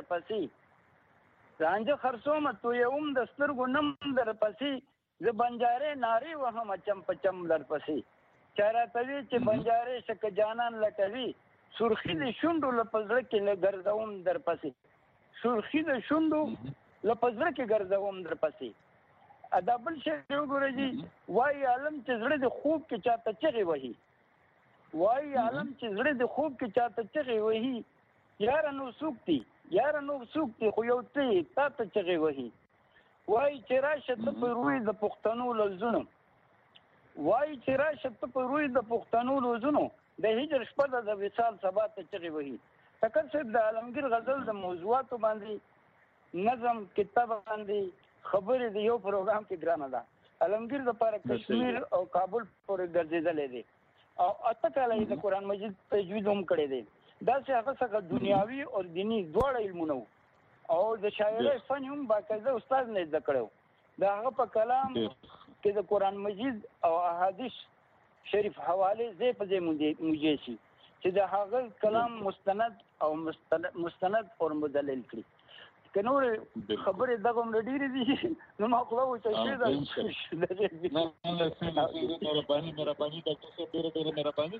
پسې رانجه خرڅوم تو یوم د سترګو نم در پسې ز بنجارې ناری وهم چم پچم در پسې چارا توی چې بنجارې شک جانان لټوي سرخی د شونډو لپزړه کې لګرځوم در پسې سرخی د شونډو لپزړه کې ګرځوم در پسې ادا بل شی وګورئ جی وای عالم چې زړه د خوب کې چاته چغې وهي وای عالم چې زړه د خوب کې چاته چغې وهي یاره نو څوک دي یاره نو څوک دي خو یو ته تا ته چغې وهي وای چې راشه ته په روی د پښتنو لفظونو وای چې راشه ته په روی د پښتنو لوزونو د هجر شپه د وصال سبا ته چغې وهي ټکر صاحب د علمگیر غزل د موضوعاتو باندې نظم کتاب باندې خبرې د یو پروګرام کې ګرانه ده علمگیر دپاره کشمیر او کابل پورې ګرځېدلی دی او اته کاله یې د قرآن مجید تجوید هم کړی دی داسې هغه څخه دنیاوي او دیني دواړه علمونه وو او د شاعرۍ فن هم باقاعده استاد نه زده کړی د هغه په کلام کې د قرآن مجید او احادیث شریف حواله ځای په ځای موجې شي چې د هغه کلام مستند او مستند او مدلل کړي که نور خبرې دغه هم ډېرې دي نو ما خو وچه شي مهرباني مهرباني ډاکټر صاحب ډېره ډېره مهرباني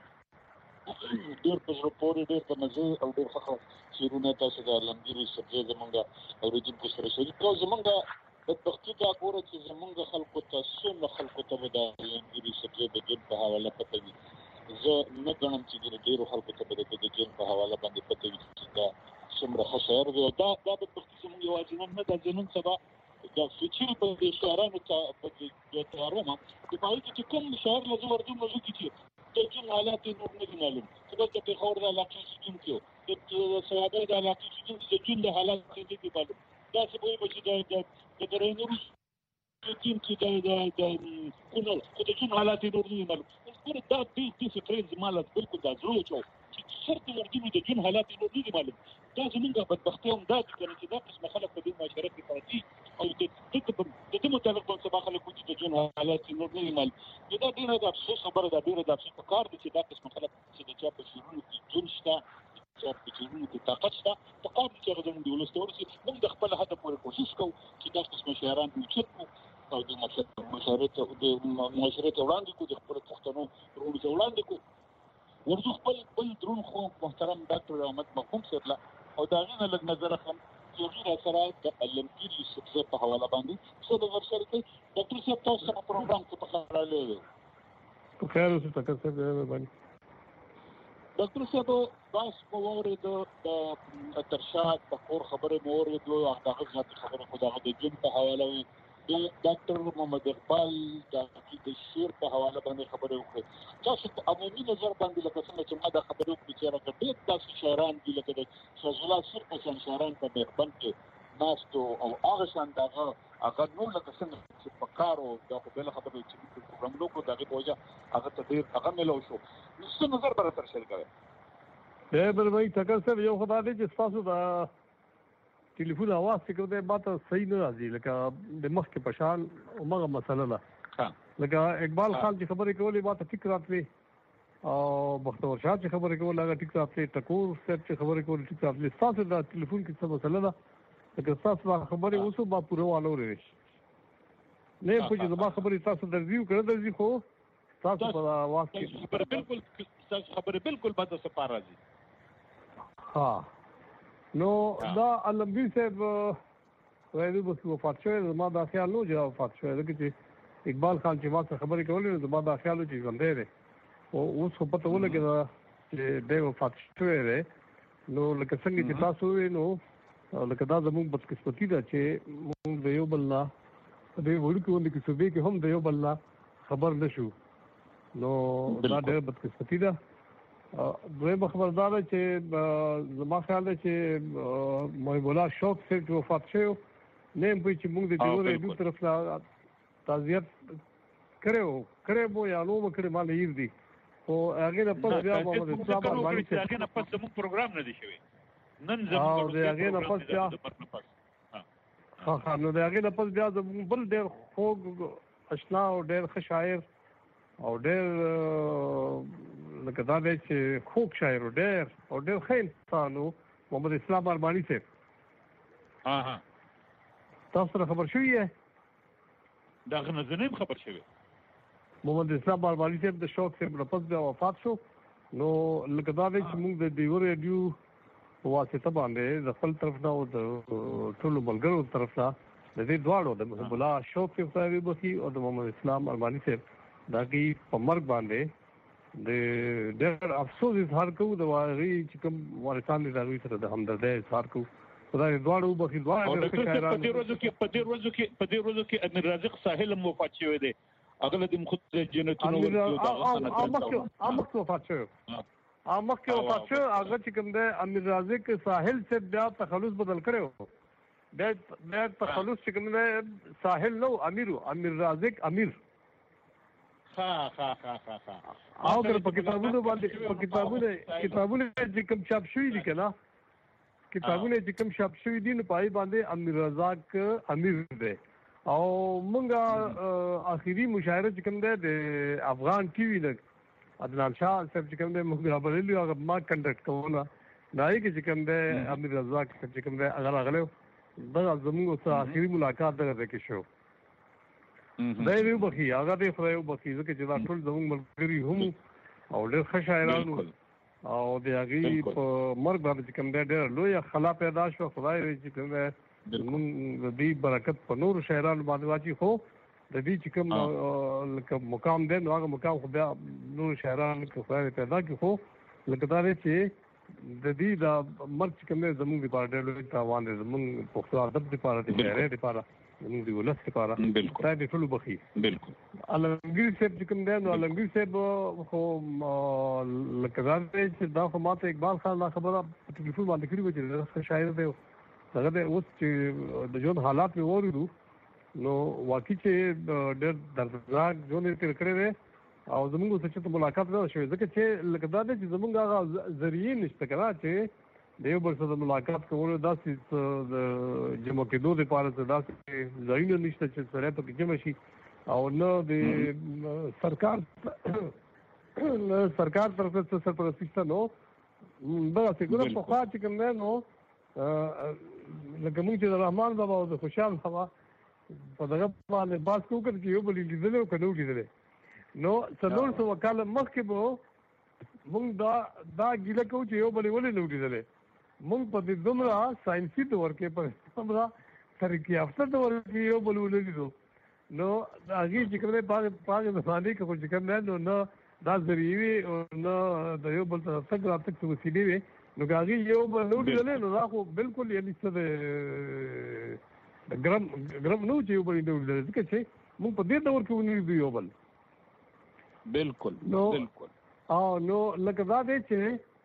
ډېر په زړه پورې ډېر په مزې او ډېر ښه شعرونه تاسو د علمگیر یوسفزي زمونږ اوریدونکو سره شریک کړو زمونږ بدبختي دا ګوره چې زمونږ خلکو ته څومره خلکو ته به د علمگیر یوسفزي د ژوند په حواله پته وي زه نه ګڼم چې ډېرو خلکو ته به د ژوند په حواله باندې پته وي چې دا څومره ښه شاعر دی دا دا بدبختي زمونږ یوازې نن نه ده زه نن سبا د فچیل په دې شاعرانو ته په تیاروم د هغوی کې چې کوم شاعر له زه ورځم نو زه کې چې د ژوند حالات یې نور نه دي معلوم چې بس د پېښور د علاقې اوسېدونکي و د سوادۍ د علاقې اوسېدونکي د ژوند د حالات یې نه دي معلوم داسې به وي به چې د درېنو وروسته ټیم کې د کونړ خو د ژوند حالات یې نور نه دي معلوم ګوره دا دې دې فکرې زما له بلکل دا زړه وچوي چې شرط ورځو د ژوند حالات یې نور نه دي معلوم دا زمونږ بدبختي هم دا دي که نه چې دا قسمه خلک په دې معاشره کې پاتې او د دې مطابق به سبا خلک وایي چې د ژوند حالات یې نور نه دي معلوم نو دا ډېره د افسوس خبره ده ډېره د افسوس پکار ده چې دا قسمه خلک چې د چا په شعرونو کې ژوند شته چا په شعرونو کې طاقت شته پکار ده چې هغه زموږ د ولس ته ورسي موږ د خپل هدف پورې کوشش کوو چې دا قسمه شاعران اوچت کړو او د معاشرې ته وړاندې کړو د خپلو پښتنو وروڼو ته وړاندې کړو ورځو خپل بل درون خو محترم ډاکټر احمد مفهوم صاحب له او د هغې نه لږ نظر اخلم چې هغوی راسره د علمگیر یوسفزي په حواله باندې څه د ورسره کوي ډاکټر صاحب تاسو په پروګرام کې په خبره راغلی وی په خیر اوسه ټکر صاحب مهرباني. ډاکټر صاحب باس په اورېدو د ترشات د کور خبرې مو اورېدو هغه ذاتي خبره خو دغه د جن په حواله وي د ډاکټر محمد اقبال د شعر په حواله باندې خبرې وکړې. تاسو په عمومي نظر باندې لکه څنګه چې ما دا خبرې وکړې چې راکړې ډېر داسې شاعران دي لکه د شجاع شعر په شان شاعران په میخبند کې ناستو او هغه شان دغه هغه نور لکه څنګه چې په کارو دا خو بله خبره چې په پروګرام لوکو د هغې په وجه هغه ته ډېر هغه میلو شو. نو څه نظر به راته شریک کوئ؟ دی بل بھائی ټکر صاحب یو خو دا دی چې ستاسو د ټلیفون اواز چې کوم دی ما ته صحیح نه راځي لکه د مخکې په شان همغه مسله ده. لکه اقبال خان چې خبرې کولې ما ته ټیک راتلې او بختور شاه چې خبرې کولې هغه ټیک راتلې، ټکور صاحب چې خبرې کولې ټیک راتلې. ستاسو د ټلیفون کې څه مسله ده لکه ستاسو دا خبرې اوس ما پوره واورېدې نه یم پوه چې زما خبرې تاسو درځي کړه درځي خو ستاسو په اواز کې خبرې بالکل ستاسو خبرې بالکل به د سپار راځي. ها نو دا علمگیر صاحب وایي بس وفات شوی زما دا خیال نو چې وفات شوی ځکه چې اقبال خان چې ما څه خبرې کولې زما دا خیال و چې ژوندی دی او اوس خو پته ولګېده چې دی وفات شوی دی. نو لکه څنګه چې تاسو ووایئ نو لکه دا زموږ بدقسمتي ده چې موږ د یو بل نه په دې وړوکې غوندې کې صوبې کې هم د یو بل نه خبر نه شو. نو دا ډېره بدقسمتي ده. دویمه خبردار ده چې زما خیال دی چې محب الله شوق صاحب چې وفات شوی نه یم پوه چې موږ د ډیو ریډیو طرف نه تعزیت کړی و کړی مو یا نو مو کړی ما نه هیر دي خو هغې نه پس بیا محمد اسلام ارماني صاحب هغې نه پس زموږ پروګرام نه دی شوی نن او د هغې نه پس بیا ها ها نو د هغې نه پس بیا زموږ بل ډېر خوږ اشنا او ډېر ښه شاعر او ډېر لکه دا دی چې خوږ شاعر و ډېر او ډېر ښه انسان و محمد اسلام ارماني صاحب. ها ها تاسو سره خبر شوي یې؟ د هغه نه زه نه یم خبر شوی. محمد اسلام ارماني صاحب د شوق صاحب نه پس بیا وفات شو. نو لکه دا دی چې موږ د ډیو ریډیو په واسطه باندې د خپل طرف نه او د ټولو ملګرو طرف نه د دې دواړو د محب الله شوق صاحب خدای وبخي او د محمد اسلام ارماني صاحب د هغې په مرګ باندې د ډېر افسوس اظهار کوو د هغې چې کوم وارثان دي د هغوی سره د همدردۍ اظهار کوو. خدای دواړو وبخي دواړه په دې ورځو کې په دې ورځو کې په دې ورځو کې امیر رازق ساحل هم وفات شوی دی. هغه له دې خود جنتونو مخکې وفات شوی مخکې وفات شوی هغه چې کوم دی امیر رازق ساحل صاحب بیا تخلص بدل کړی و. بیا تخلص چې کوم دی ساحل نه و امیر و امیر رازق امیر. ها ها ها ها ها او در په کتابونو باندې په کتابونو کتابونو چې کوم چاپ شوي دي که نه کتابونه چې کوم چاپ شوي دي نو په هغې باندې امیر رزاق امیر دی. او مونږ اخري مشاعره چې کوم دی د افغان ټي وي نه عدنان شاه صاحب چې کوم دی موږ رابللي هغه ما کنډکټ کوله د هغې کې چې کوم دی امیر رزاق صاحب چې کوم دی هغه راغلی دغه زموږ سره اخري ملاقات دغه ځای کې شو. خدای دې وبخي هغه دې خدای وبخي ځکه چې دا ټول زموږ ملګري هم او ډېر ښه شاعران وو او د هغې په مرګ باندې چې کوم دی ډېره لویه خلا پیدا شوه. خدای دې چې کوم دی زموږ د دې برکت په نورو شاعرانو باندې واچي خو د دې چې کوم لکه مقام دی نو هغه مقام خو بیا نورو شاعرانو کې خدای دې پیدا کړي. خو لکه دا دی چې د دې دا مرګ چې کوم دی زموږ دپاره ډېر لوی تاوان دی زموږ پښتو ادب دپاره د شاعرۍ دپاره زموږ د ولس لپاره خدای دې ټول وبخي. بالکل علمګیر صاحب چې کوم دی نو علمګیر صاحب خو لکه دا دی چې دا خو ما ته اقبال خان دا خبره په ټلیفون باندې کړې وه چې ښه شاعر دی هغه دی اوس چې د ژوند حالات مې واورېدو نو واقعي چې ډېر دردناک ژوند یې تېر کړی دی او زموږ سره چې ملاقات نه شوی ځکه چې لکه دا دی چې زموږ هغه ذریعې نشته که نه چې د یو بل سره د ملاقات کولو داسې د جمع کېدو دپاره څه داسې ځایونه نشته چې سړی پکې جمع شي او نه د سرکار نه سرکار طرف څه سرپرستي شته نو دغسې ګوره پخوا چې کوم دی نو لکه موږ چې د رحمان بابا او د خوشحال بابا په دغه باندې بحث کوو که چې یو بل یې لیدلی او که نه و لیدلی نو څلور سوه کاله مخکې به موږ دا دا ګیله کوو چې یو بل یې ولې نه و لیدلی. موږ په دې دومره ساینسي طور کې په دومره ترقي یافته طور کې یو بل ونه لیدو نو هغه چې کومه پاګ پاګ باندې کوم چې کوم نه نو دا ضروري او نو د یو بل څه څنګه راځي چې وسیلې وي نو هغه یو بل نو دی نو دا خو بالکل یعنی څه د ګرام ګرام نو چې یو بل دی ځکه چې موږ په دې دور کې ونی دی یو بل بالکل بالکل او نو لکه دا دی چې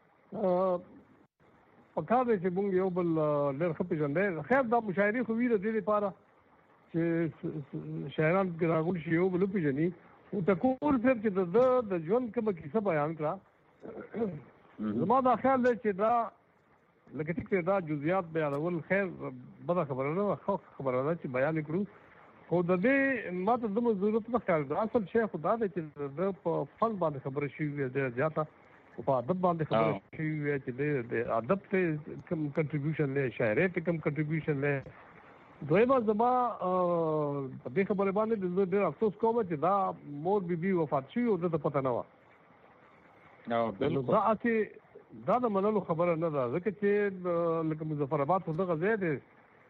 پکا دی چې موږ یو بل لږ خپې ژوندې خیر دا مشاعرې خو وی د دې لپاره چې شاعران راغون شي یو بل پیژني او تکور صرف چې د د ژوند کومه کیسه بیان کړه زما دا خیال دی چې دا لکه ټیک دا جزئیات بیانول خیر بده خبره نه خو خبره ده چې بیان کړو خو د دې ماته د ضرورت نه ښکار ده اصل شی خدا دی چې د په فن باندې خبره شي د زیاته په ادب باندې خبره شي چې د ادب ته کوم کنټریبیوشن له شاعرۍ ته کوم کنټریبیوشن له دویمه زما په دې خبره باندې د ډېر افسوس کوم چې دا مور بیبي وفات شي او د پته نه و نو بالکل دا چې دا د منلو خبره نه ده ځکه چې لکه مظفر آباد خو دغه ځای دی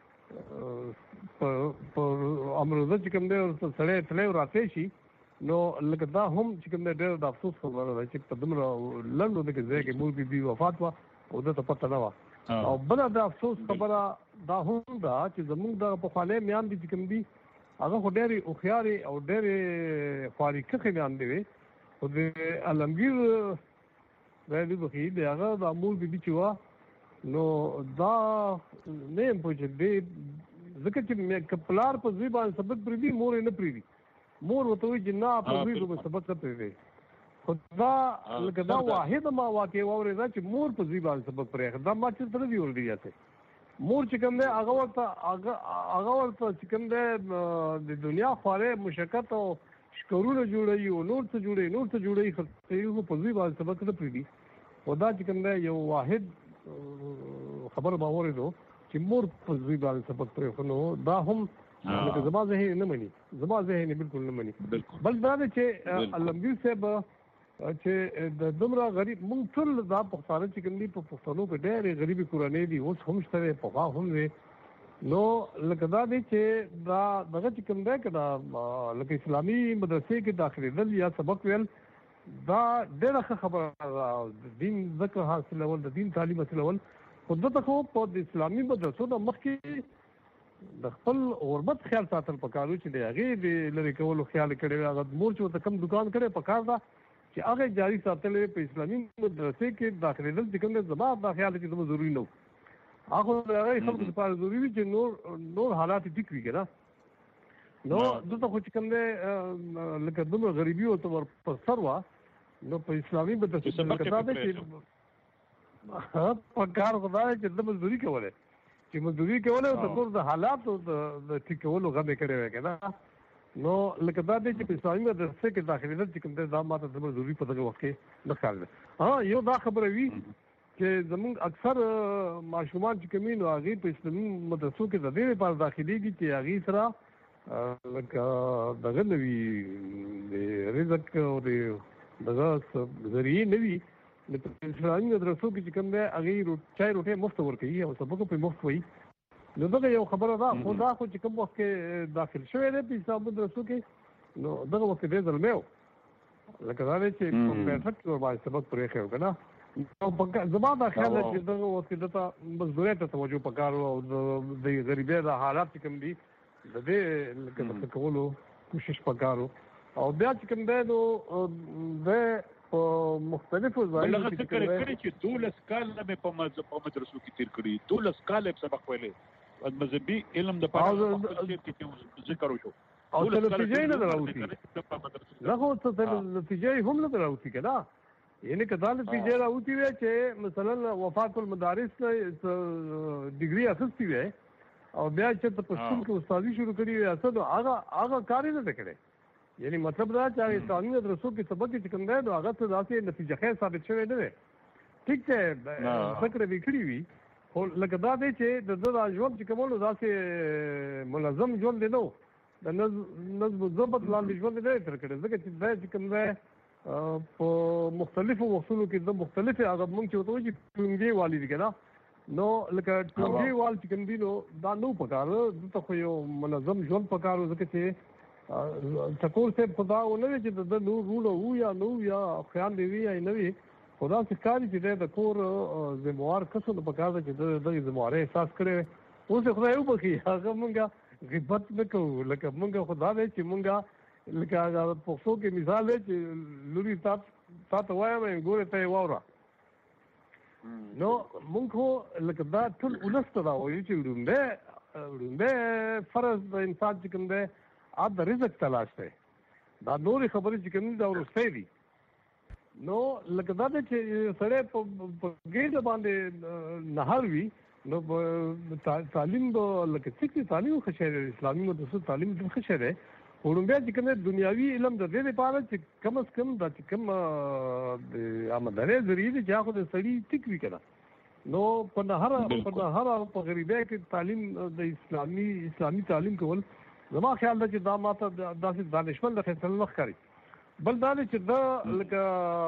په امروزه چې کوم دی سړی تللی راتلی شي نو لکه دا هم چې کوم دی ډېر د افسوس خبره ده چې په دومره لنډو دغه ځای کې مور بیبي وفات وه او دته پته نه وه او بله د افسوس خبره دا هم ده چې زموږ د پخوانی میان دي چې کوم دي هغه خو ډېرې هوښیارې او ډېرې خوارېکښې میان دي وې خو د عالمګیر خدای دې بخښي د هغه د مور بیبي چې وه نو دا نه یم پوه چې دې ځکه چې پلار په زوی باندې سبق پرېږدي مور یې نه پرېږدي مور ورته وایي چې نه په زوی به سبق نه پرېږدي خو دا لکه دا واحده ما واقع واورېده چې مور په زوی باندې سبق پرېږدي دا ما چې سره دي اورېدي یاته مور چې کوم دی هغه ورته هغه ورته چې کوم دی د دنیا خوارې مشقت او شکرونه جوړوي او نور څه جوړوي نور څه جوړوي خو په زوی باندې سبق نه پرېږدي خو دا چې کوم دی یو واحد خبر ما واورېدو چې مور په زوی باندې سبق پرېښود نو دا هم لکه زما ذهن نه مني زما ذهن بالکل نه مني بل دا دی چې علمګیر صاحب چې د دومره غریب مونږ ټول دا پښتانه چې کوم دي په پښتنو کې ډېرې غریبي کورنۍ دي اوس هم شته دی پخوا هم دی نو لکه دا دی چې دا دغه چې کوم دی که دا لکه اسلامي مدرسې کې داخلېدل یا سبق ویل دا ډېره ښه خبره ده د دین ذکر حاصلول د دین تعلیم حاصلول خو دته خو په د اسلامي مدرسو نه مخکې د خپل غربت خیال ساتل پکار و چې د هغې د لرې کولو خیال یې کړی وی هغه مور چې ورته کوم دوکان کړی پکار ده چې هغه جاري ساتل په اسلامي مدرسې کې داخلېدل چې کوم دی زما دا خیال دی چې زما ضروري نه و هغه د هغې خلکو لپاره ضروري وي چې نور نور حالات یې ټیک وي که نه نو دلته خو چې کوم دی لکه دومره غریبي ورته ور پر سر وه نو په اسلامي مدرسې کې دا دی چې پکار خو دا دی چې ده مزدوري کولی چې مزدوري کولی او د کور د حالاتو د ټیک کولو غم یې کړی وی که نه نو لکه دا دی چې په اسلامي مدرسې کې داخلېدل چې کوم دی دا ماته دومره ضروري په دغه وخت کې نه ښکار دی ها یو دا خبره وي چې زموږ اکثر ماشومان چې کوم وي نو هغې په اسلامي مدرسو کې د دې لپاره داخلېږي چې هغې سره لکه دغه نه وي د رزق او د دغه ذریعې نه وي نو په اسلامي مدرسو کې چې کوم دی هغې چای روټۍ مفت ورکوي او سبق پرې مفت وایي نو دغه یو خبره ده خو دا خو چې کوم وخت کې داخل شوی دی په اسلامي مدرسو کې نو دغه وخت کې ډېر زلمی و لکه دا دی چې په پیټک کې ورباندې سبق پرې ایښی و که نه زما دا خیال دی چې دغه وخت کې دته مزدورۍ ته توجه پکار و او د غریبۍ د حالات چې کوم دي د دې لکه د ښه کولو کوشش پکار و او بیا چې کوم دی نو دی په مختلفو ځایونو کې چې کوم دی چې دولس کاله مې په مدرسو کې تېر کړي دولس کاله یې سبق ویلی مذهبي علم دپاره ذکر وشو او څه نتیجې نه ده راوځي نه خو څه نتیجې هم نه ده راوځي که نه یعنې که دا نتیجې راوځي وی چې مثلا وفات المدارس نه ډګري اخیستې وی او بیا چېرته په سکول کې استادي شروع کړي وي څه نو هغه هغه کار یې نه دی کړی یعنې مطلب دا چې هغه اسلامي مدرسو کې سبق چې کوم دی نو هغه څه داسې نتیجه خیر ثابت شوی نه دی ټیک دی فکر یې کړي وي خو لکه دا دی چې د ده دا ژوند چې کومولو داسې منظم ژوند دی نه و د نظم و ضبط لاندې ژوند یې نه دی تېر کړی ځکه چې دی چې کوم دی په مختلفو وختونو کې د مختلفې هغه مونږ چې ورته وایي چې ټونګې والي دي که نه نو لکه ټونګې وال چې کوم دي نو دا نه و پکار دلته خو یو منظم ژوند پکار و ځکه چې ټکور صاحب خدا و نه چې د نور رونه و یا نو یا خیال دی وی یا نه وی خدا څخه کاری چې د کور زموار کسو په کار چې د زمواره احساس کړي اوس خدای یو بخي هغه مونږه غیبت وکړو لکه مونږه خدا دې چې مونږه لکه هغه پښتو کې مثال دی چې لوري تاسو تاسو وایم ګوره ته وره نو مونږ لکه دا ټول ولسته دا وایي چې ورنده ورنده فرض د انسان چې کوم دی ا د رزق تلاش دی دا نورې خبرې چې کوم دا ورسته دي نو لکه دا چې سړی په ګېډه باندې نهار وي نو تعلیم به لکه څه تعلیم ښه شی دی اسلامي مدرسو تعلیم ښه شی دی ورنبیا چې کوم دنیاوي علم د دې لپاره چې کم از کم دا چې کوم د آمدنۍ ذریعې دي چې هغه د سړي ټیک وي کنه نو په نهار په نهار په غریبۍ کې تعلیم د اسلامي اسلامي تعلیم کول زما خیال ده چې دا ماته داسې دانشمند د فیصله نه ښکاري بل دا چې دا لکه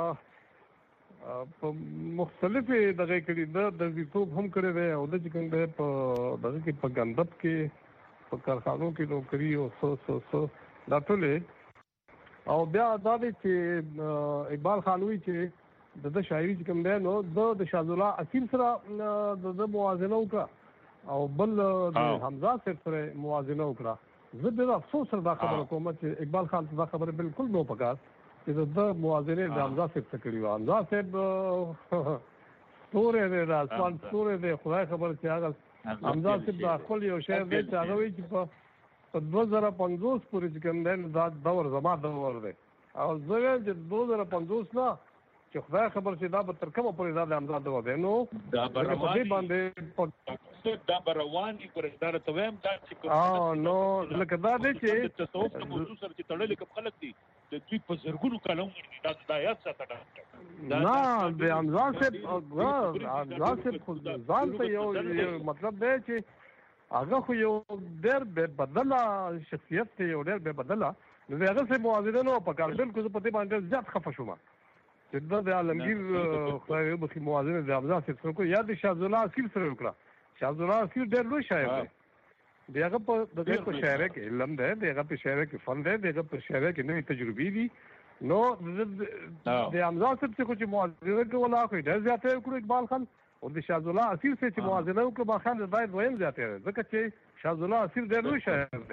په مختلفې دغه کړي د دردیتوب هم کړی دی او د چې کوم دی په دغه کې په ګندب کې په کارخانو کې نوکري او څه څه څه دا ټولې او بیا دا دی چې اقبال خانوي چې د شاعري چې کوم دی نو د شاهزاده اصیل سره د موازنه وکړه او بل د حمزه صاحب سره موازنه وکړه زه ډېر افسوس سره دا خبره کوم چې اقبال خان ته دا خبره بالکل نو پکار چې د موازنه د حمزه صاحب څخه کړی و حمزه صاحب ستوره دی د اسمان ستوره دی خدای خبر چې هغه حمزه صاحب د خپل یو شعر دی چې هغه وایي چې په دوه زره پنځوس پورې چې کوم دی دا دور زما دور دی او زه وایم چې دوه زره پنځوس نه چې خدای خبر چې دا به تر کومه پورې دا د حمزه دور دی نو دا به روان باندې دا به روان دي ګورې دا ته وایم دا چې اه نو لکه دا دی چې تصوف د موضوع سره چې تړلې کوم خلک دي د دوی په زرګونو کلمو دا د آیات سره نه د حمزه صاحب حمزه صاحب ځان ته یو مطلب دی چې هغه خو یو ډېر بې بدله شخصیت دی یو ډېر بې بدله نو د هغه سره موازنه نه پکار بالکل په دې باندې زیات خفه شوم چې دا د عالمگیر خدای به کی موازنه د حمزه صاحب سره کو یا د شاهزاده اصیل سره وکړه شاهزاده اصیل ډېر لوی شاعر دی دغه په دغه په شاعرۍ کې علم دی دغه په شاعرۍ کې فن دی دغه په شاعرۍ کې نوې تجربې دي نو د حمزه صاحب څخه چې موازنه کوله خو ډېر زیات وکړو اقبال خان او د شاهزاده اصیل سره چې موازنه وکړه با خان د دویم زیات دی ځکه چې شاهزاده اصیل ډېر لوی شاعر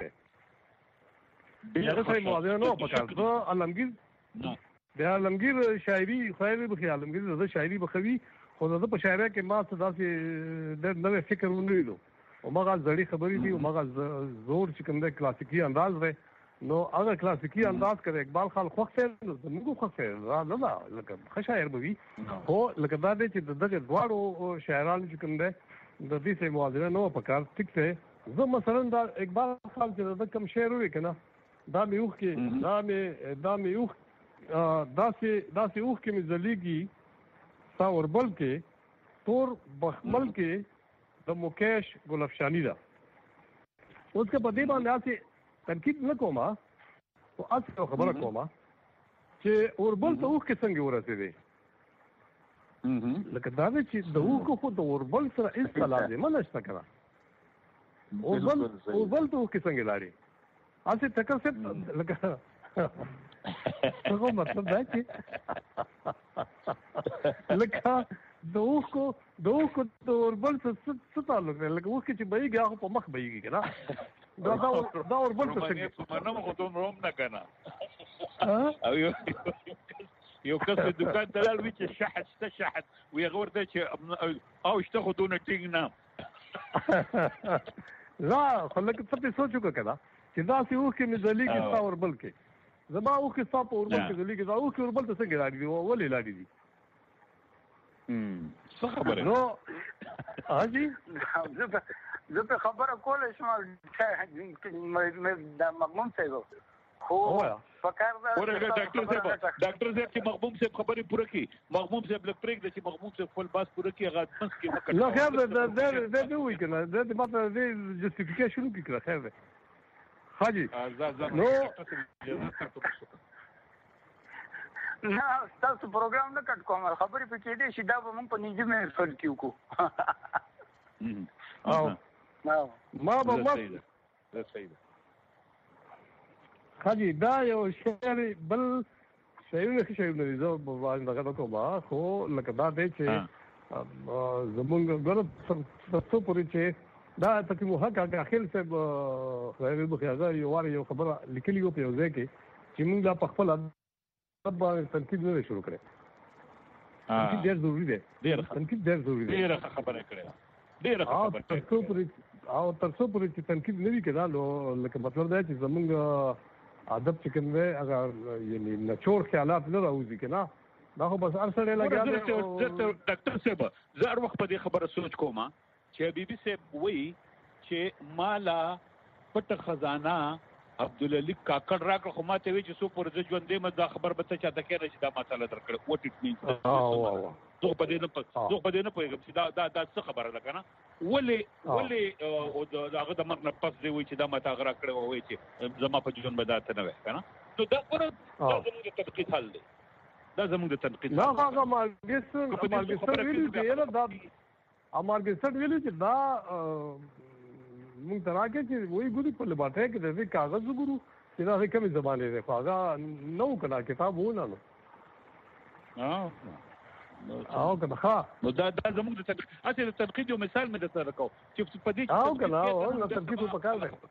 دی دغه سره موازنه نه پکار د عالمگیر د عالمگیر شاعري خو به عالمگیر د شاعري بخوي خو د په شاعرۍ کې ما څه داسې د نوې فکر ونه لیدو او مغه ځړې خبرې دي او مغه زور چې کوم د کلاسیکي انداز دی نو هغه کلاسیکي انداز کړي اقبال خان خوښ دی زموږ خوښ دی را نه دا لکه ښه شاعر به وي خو لکه دا دی چې دغه دواړو شاعرانو چې کوم دی د دې سره موازنه نه پکار ټیک دی زه مثلا دا اقبال خان چې د کوم شعر وی کنه دا مې اوخ کې دا مې دا مې اوخ داسې داسې اوخ کې مې ځلیږي ستا وربل کې تور بخمل کې د مکیش ګل افشانی ده اوس که په دې باندې هسې تنقید نه کوم خو هسې خبره کوم چې اوربل ته اوښ کې څنګه ورسېدې لکه دا دی چې د اوښ خو د اوربل سره هېڅ لازمه نشته که نه اوربل اوربل ته اوښ کې څنګه لاړې هسې ټکر صاحب لکه هغه مطلب دا چې لکه د اوښ د اوښ د اوربل سره څه تعلق دی لکه اوښ چې بهیږي هغه په مخ بهیږي که نه دا دا دا اوربل ته څنګه منم خو دومره هم نه که نه او یو یو کس په دوکان ته لاړ وي چې شحت شته شحت وي هغه ورته چې او شته خو دونه ټینګ نه لا خو لکه څه پې سوچ وکړه که نه چې داسې اوښ کې مې ځلیږي ستا اوربل کې زما اوښ کې ستا په اوربل کې ځلیږي دا اوښ کې اوربل ته څنګه لاړې دي ولې لاړې دي څه خبره نو حاجي زه په خبره کولی شم د مغموم صاحب خو فکر دا ډاکټر صاحب ډاکټر صاحب چې مغموم صاحب خبرې پوره کړي مغموم صاحب لږ پرېږده چې مغموم صاحب خپل باس پوره کړي هغه منځ کې مه نه خیر دی دا دا نه وایي که نه دا د ماته دې جسټیفیکیشن وکړي که خیر دی حاجي نو نه تاسو پروګرام نه کټ کوم خبرې په کې دي چې دا به موږ په نږدې محفل کې وکړو او ما به ما دا صحیح ده خاجي دا یو شعر بل شعرونه ښه شعرونه دي زه به دغه نه کوم خو لکه دا دی چې زمونږ ګوره تر څو پورې چې دا تقي محق هغه خیل صاحب خیر بخیر هغه یو وار یو خبره لیکلي وو په یو ځای کې چې موږ دا په خپل ادب باندې تنقید نه شروع کړی تنقید ډېر ضروري دی ډېر تنقید ډېر ضروري دی ډېر خبره کړې ډېر خبره تر څو پورې او تر څو پورې چې تنقید نه وي کېدا نو لکه مطلب دا چې زمونږ ادب چې کوم دی هغه یعنی نچوړ خیالات نه راوځي که نه دا خو بس هر سړی لګیا دی ډاکټر صاحب زه هر وخت په دې خبره سوچ کوم چې بیبي صاحب وایي چې مالا پټه خزانه عبدالعلي کاکړ راکړه خو ما ته وایي چې څو پورې زه ژوندی یم دا خبر به ته چاته کېږي چې دا مسله درکړه وټ اټ مینز زه په دې نه زه په دې نه پوهېږم چې دا دا دا څه خبره ده که نه ولې ولې د هغه د مرګ نه پس دی وایي چې دا ما ته هغه راکړی وه وایي چې زما په ژوند به دا ته نه وی که نه نو دا ګوره دا زموږ د تنقید حل دی دا زموږ د تنقید نه هغه مارګسټر مارګسټر ویلي چې یاره دا مارګسټر ویلي چې دا مونږ ته راکړې چې وایي ګوري په لباټۍ کې د دې کاغذ وګورو چې دا د کومې زمانې دی خو هغه نه و که نه کتاب و نه نو او که نه ښه نو دا دا زموږ د تنقید هسې د تنقید یو مثال مې درته راکړو چې په دې او که نه تنقید خو پکار دی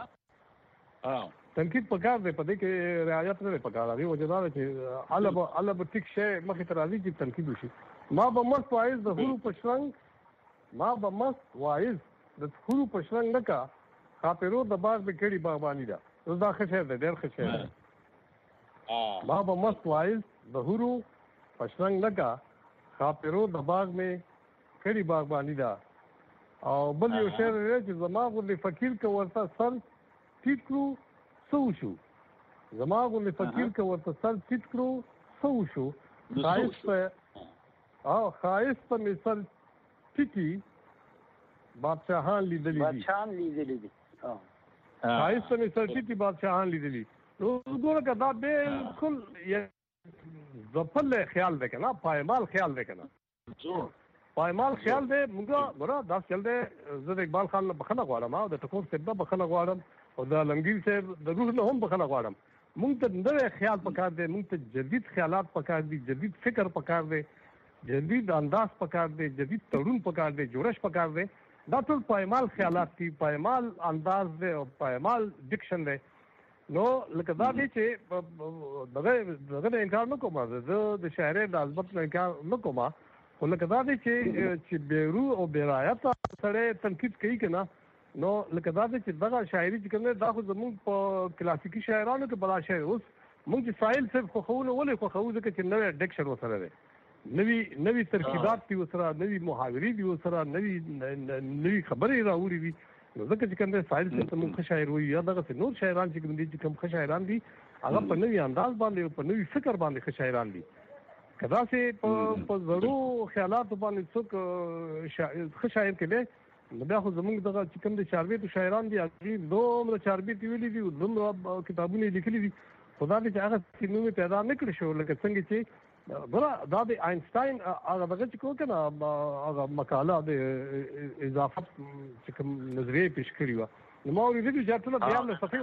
تنقید پکار دی په دې کې رعایت نه دی پکار دی وجه دا ده چې هله به هله به ټیک شی مخې ته راځي چې تنقید وشي ما به مست وایز د هورو په شرنګ ما به مست وایز د هورو په شرنګ نه کا خاپیرو د باغ به کړي باغباني ده اوس دا ښه شی دی ډېر ښه شی دی ما به مست وایز د هورو په شرنګ نه کا خاپیرو د باغ مې کړي باغباني ده او بل یو شعر دی چې زما غوندې فقیر که ورته سر ټیټ کړو څه وشو زما غوندې فقیر که ورته سر ټیټ کړو څه وشو ښایست په او ښایست په مې سر ټیټي بادشاهان لیدلی دي بادشاهان لیدلی دي ښایست په مې سر ټیټي بادشاهان لیدلي نو ګوره که دا بالکل ځپل خیال دی که نه پایمال خیال دی که نه پایمال خیال دی موږ ګوره دا چل دی زه د اقبال خان نه بخښنه غواړم او د ټکور صاحب نه بخښنه غواړم او د عالمګیر صاحب د روح نه هم بخښنه غواړم موږ ته نوی خیال پکار دی موږ ته جدید خیالات پکار دي جدید فکر پکار دی جدید انداز پکار دی جدید تړون پکار دی جوړش پکار دی دا ټول پایمال خیالات دي پایمال انداز دی او پایمال ډکشن دی نو لکه دا دی چې دغه دغه انکار نه کوم زه د شاعرۍ د عظمت نه انکار نه کوم خو لکه دا دی چې چې بېرو او بېرایته سړی تنقید کوي که نه نو لکه دا دی چې دغه شاعري چې کوم دی دا خو زموږ په کلاسیکي شاعرانو کې بلا شاعر اوس موږ چې ساحل صاحب خوښوو نو ولې خوښوو ځکه چې نوی ډکشن ورسره دی نوي نوي ترکیبات دي ورسره نوي محاورې دي ورسره نوي نوي خبرې راوړي دي نو ځکه چې کوم دی ساحل صاحب ته موږ ښه شاعر وایو یا دغسې نور شاعران چې کوم دي چې کوم ښه شاعران دي هغه په نوي انداز باندې په نوي فکر باندې ښه شاعران دي که داسې په زړو خیالاتو باندې څوک ښه شاعر کېدی نو بیا خو زموږ دغه چې کوم د چاربیتو شاعران دي هغوی دومره چاربیتې ویلي دي دومره کتابونه یې لیکلي دي خو دا دی چې هغه نوم یې پیدا نه کړی شو لکه څنګه چې ګوره دا د آینسټاین هغه دغه چې کوم که نه هغه مقاله د اضافت چې کوم نظریه یې پیش کړې وه نو ما اورېدلي چې ټوله دیارلس صفحې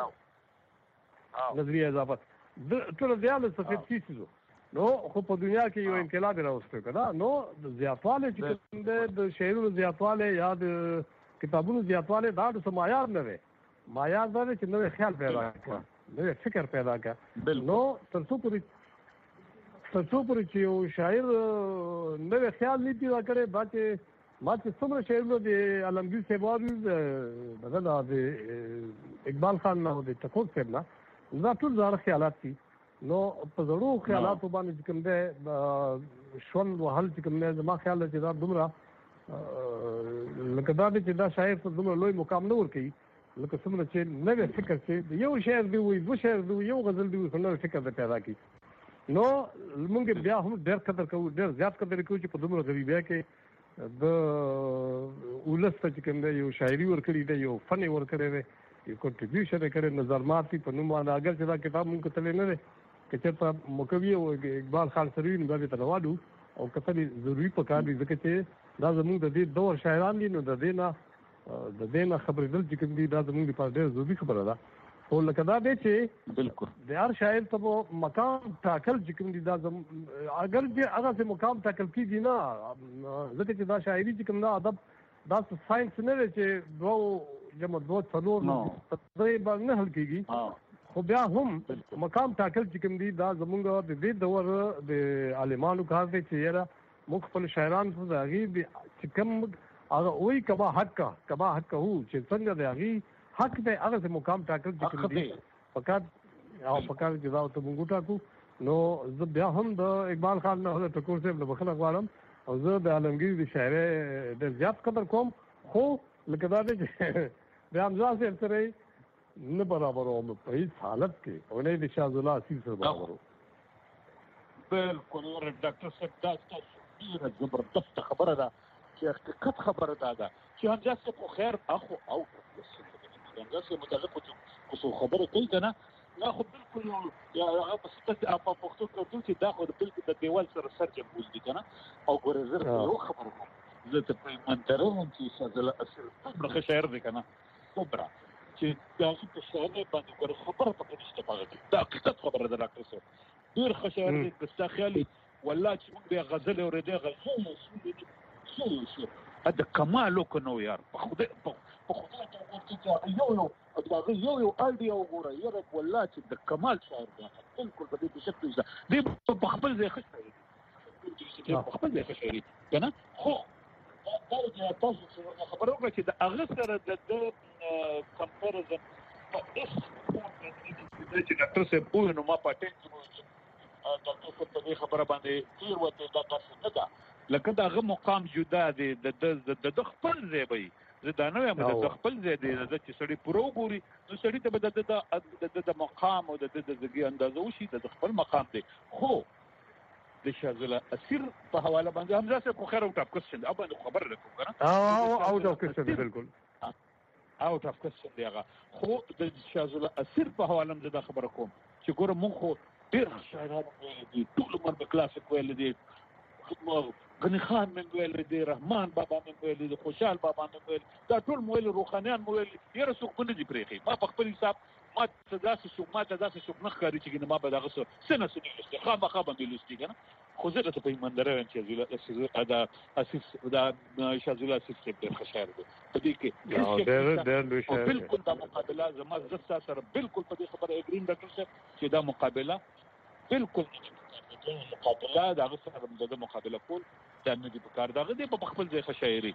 وه نظریه اضافت ټوله دیارلس صفحې تیسیز و نو خو په دنیا کې یو انقلاب یې راوستی که نه نو د زیاتوالی چې کوم دی د شعرونو زیاتوالی یا د کتابونو زیاتوالی دا د څه معیار نه دی معیار دا دی چې نوی خیال پیدا کړه نوی فکر پیدا کړه نو تر څو پورې تر څو پورې چې یو شاعر نوی خیال نه پیدا کړی دا چې ما چې څومره شعرونه د عالمګیر صاحب واورېد دغه نه د اقبال خان نه او د ټکور صاحب نه دا ټول زاړه خیالات دي نو په زړو خیالاتو باندې چې کوم دی ژوند وهل چې کوم دی زما خیال دی چې دا دومره لکه دا دی چې دا شاعر ته دومره لوی مقام نه ورکوي لکه څومره چې نوی فکر چې یو شعر دی وایي دوه شعر دی وایي یو غزل دی وایي خو نوی فکر دی پیدا کړي نو موږ بیا هم ډېر قدر کوو ډېر زیات قدر کوو چې په دومره غریبۍ کې د ولس ته چې کوم دی یو شاعري ورکړې ده یو فن یې ورکړی دی یو کنټریبیوشن یې کړی نظرمات دي په نوم باندې اگر چې دا کتاب موږ کتلی نه دی که چېرته مکوي او اقبال خان سره وي نو بیا دې ته راوالو او کتل یې ضروري پکار دي ځکه چې دا زموږ د دې دور شاعران دي نو د دې نه د دې نه خبرېدل چې کوم دي دا زموږ لپاره ډېره ضروري خبره ده خو لکه دا دی چې بالکل د هر شاعر ته مقام ټاکل چې کوم دي دا اگر چې هغه څه مقام ټاکل کېږي نه ځکه چې دا شاعري چې کوم دا ادب دا ساينس نه دی چې دوه جمع دوه څلور درې باندې نه حل کېږي خو بیا هم مقام ټاکل چې کوم دي دا زمونږ د دې دور د عالمانو کار دی چې یاره موږ خپل شاعران ته د هغې چې کوم هغه وایي کبا حق کا کبا حق هو چې څنګه د هغې حق دی هغه څه مقام ټاکل چې کوم دي فقط او فقط چې دا ته موږ ټاکو نو زه بیا هم د اقبال خان نه ټکور صاحب نه بخښنه غواړم او زه د عالمګیر د شاعرۍ ډېر زیات قدر کوم خو لکه دا دی چې د حمزه صاحب سره نه برابروم په هیڅ حالت کې او نه د شاهزاده اصیل سره برابروم بالکل ډاکټر صاحب دا ډېره زبردسته خبره ده چې حقیقت خبره دا ده چې حمزه صاحب خو خیر اخو او حمزه صاحب متعلق خو خبره کوي که نه دا خو بالکل یا هغه په سته په پښتو کې ورته چې دا خو بالکل د دیوال سره سر جمبول دي که نه او ګورې زه درته یوه خبره کوم زه ته پیمانتره وم چې شاهزاده اصیل دومره ښه شاعر دی که نه دومره چې د هغې په شاعرۍ باندې ګورې خبره پکې نشته په هغه کې دا حقیقت خبره ده ډاکټر صاحب ډېر ښه شاعر دی که ستا خیال والله چې موږ بیا غزلې اورېدې غزل شو د کمال وکړو یار په خدای په خدای ته یو یو دغه یو یو الډي او ګوره یاره والله چې د کمال شاعر دی بالکل په دې کې شک نشته دی په خپل ځای ښه شاعر دی په خپل ځای ښه شاعر دی که نه خو دا چې تاسو خبره وکړه چې د هغه سره د ده کمپیریزن په هېڅ چې ډاکټر صاحب ووایي نو ما په ټینک کې ووایي ډاکټر صاحب په دې خبره باندې تېر وته دا داسې نه ده لکه د هغه مقام جدا دی د د خپل ځای به وي زه دا نه وایم د خپل ځای دی د چې سړی پوره وګوري نو سړي ته به د د مقام او د د زګي اندازه وشي د خپل مقام دی خو د شاهزاده اصیل په حواله باندې حمزه صاحب خو خیر اوټ اف کوېسچن دی او باندې خبره نه کوم که نه اوټ اف کوېسچن دی بالکل اوټ اف کوېسچن دی هغه خو د شاهزاده اصیل په حواله هم زه دا خبره کوم چې ګوره مونږ خو ډېر شاعران ویلي دي ټول عمر مې کلاسیک ویلي دي غني خان من ویل دي رحمان بابا من ویل دي خوشحال بابا من ویل دا ټول مو ویل روحانیان مو ویل یاره څوک نه دي پرېښي ما په خپل حساب ما ته داسې څوک ما ته داسې څوک نه ښکاري چې ما به دغه څه څه نه څه نه لوستي خامخا به مې لوستي که نه خو زه درته په ایماندارۍ وایم چې دا اسیس دا شاهزاده اصیل صاحب ډېر ښه شاعر دی په دې کې بالکل دا مقابله زما زه ستا سره بالکل په دې خبره اګریم ډاکټر صاحب چې دا مقابله بالکل مقابله د هغه سره د مقابله کول دا نه دي په کار د هغه دی په خپل ځای ښه شاعري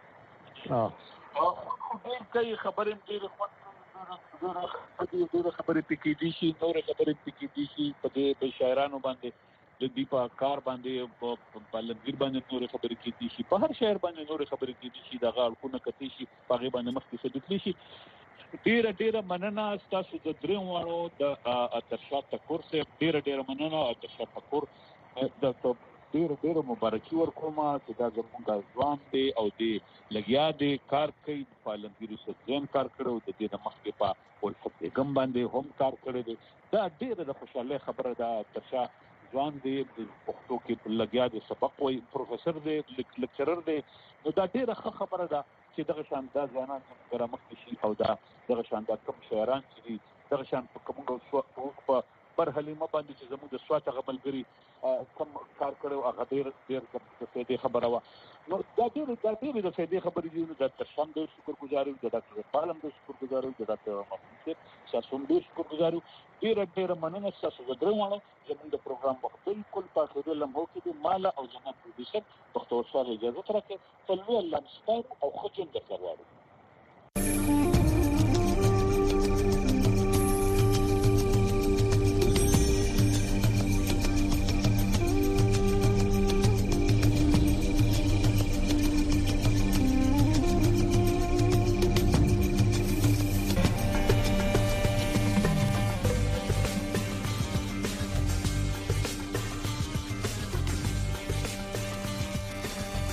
ډېر کوي خبرې هم ډېرې خوند کوي ډېرې خبرې پکې کېدي شي نورې خبرې پکې کېدي شي په دې په شاعرانو باندې د دوی په کار باندې په عالمګیر باندې نورې خبرې کېدي شي په هر شاعر باندې نورې خبرې کېدي شي د هغه اړخونه کتلی شي په هغې باندې مخکې څه لیکلی شي ډېره ډېره مننه ستاسو د درېیم واړو د اترشاد ټکور صاحب ډېره ډېره مننه اترشاد ټکور د ډېره ډېره مبارکي ورکوم چې دا زموږ ځوان دی او دې لګیا دی کار کوي په عالمګیر یوسفزۍ کار کړی او د دې نه مخکې په الفت بیګم باندې هم کار کړی دی دا ډېره د خوشحالۍ خبره ده اترشاد ځوان دی پښتو کې لګیا دی سبق وایي پروفیسر دی لیکچرر دی نو دا ډېره ښه خبره ده چې دغه شان دا ځوانان زموږ رامخکې شي او دا دغه شان دا کوم شاعران چې دي دغه شان په کومه په بر حلیمه باندې چې زموږ د سوات هغه ملګري کوم کار کړی و هغه ډېر ډېر د فایدې خبره وه نو دا ډېرې دا ډېرې د فایدې خبرې دي نو د اترشام ډېر شکرګزار یو د ډاکټر اقبال هم ډېر شکرګزار یو د ډاکټر محمود صاحب ستاسو هم ډېر شکرګزار یو ډېره ډېره مننه ستاسو د درېیم واړو زموږ د پروګرام وخت بالکل په اخري لمحو کې دی ماله او زما پروډیوسر بختور صالح اجازت راکړئ په لوی الله مو سپارو او ښه ژوند درته غواړو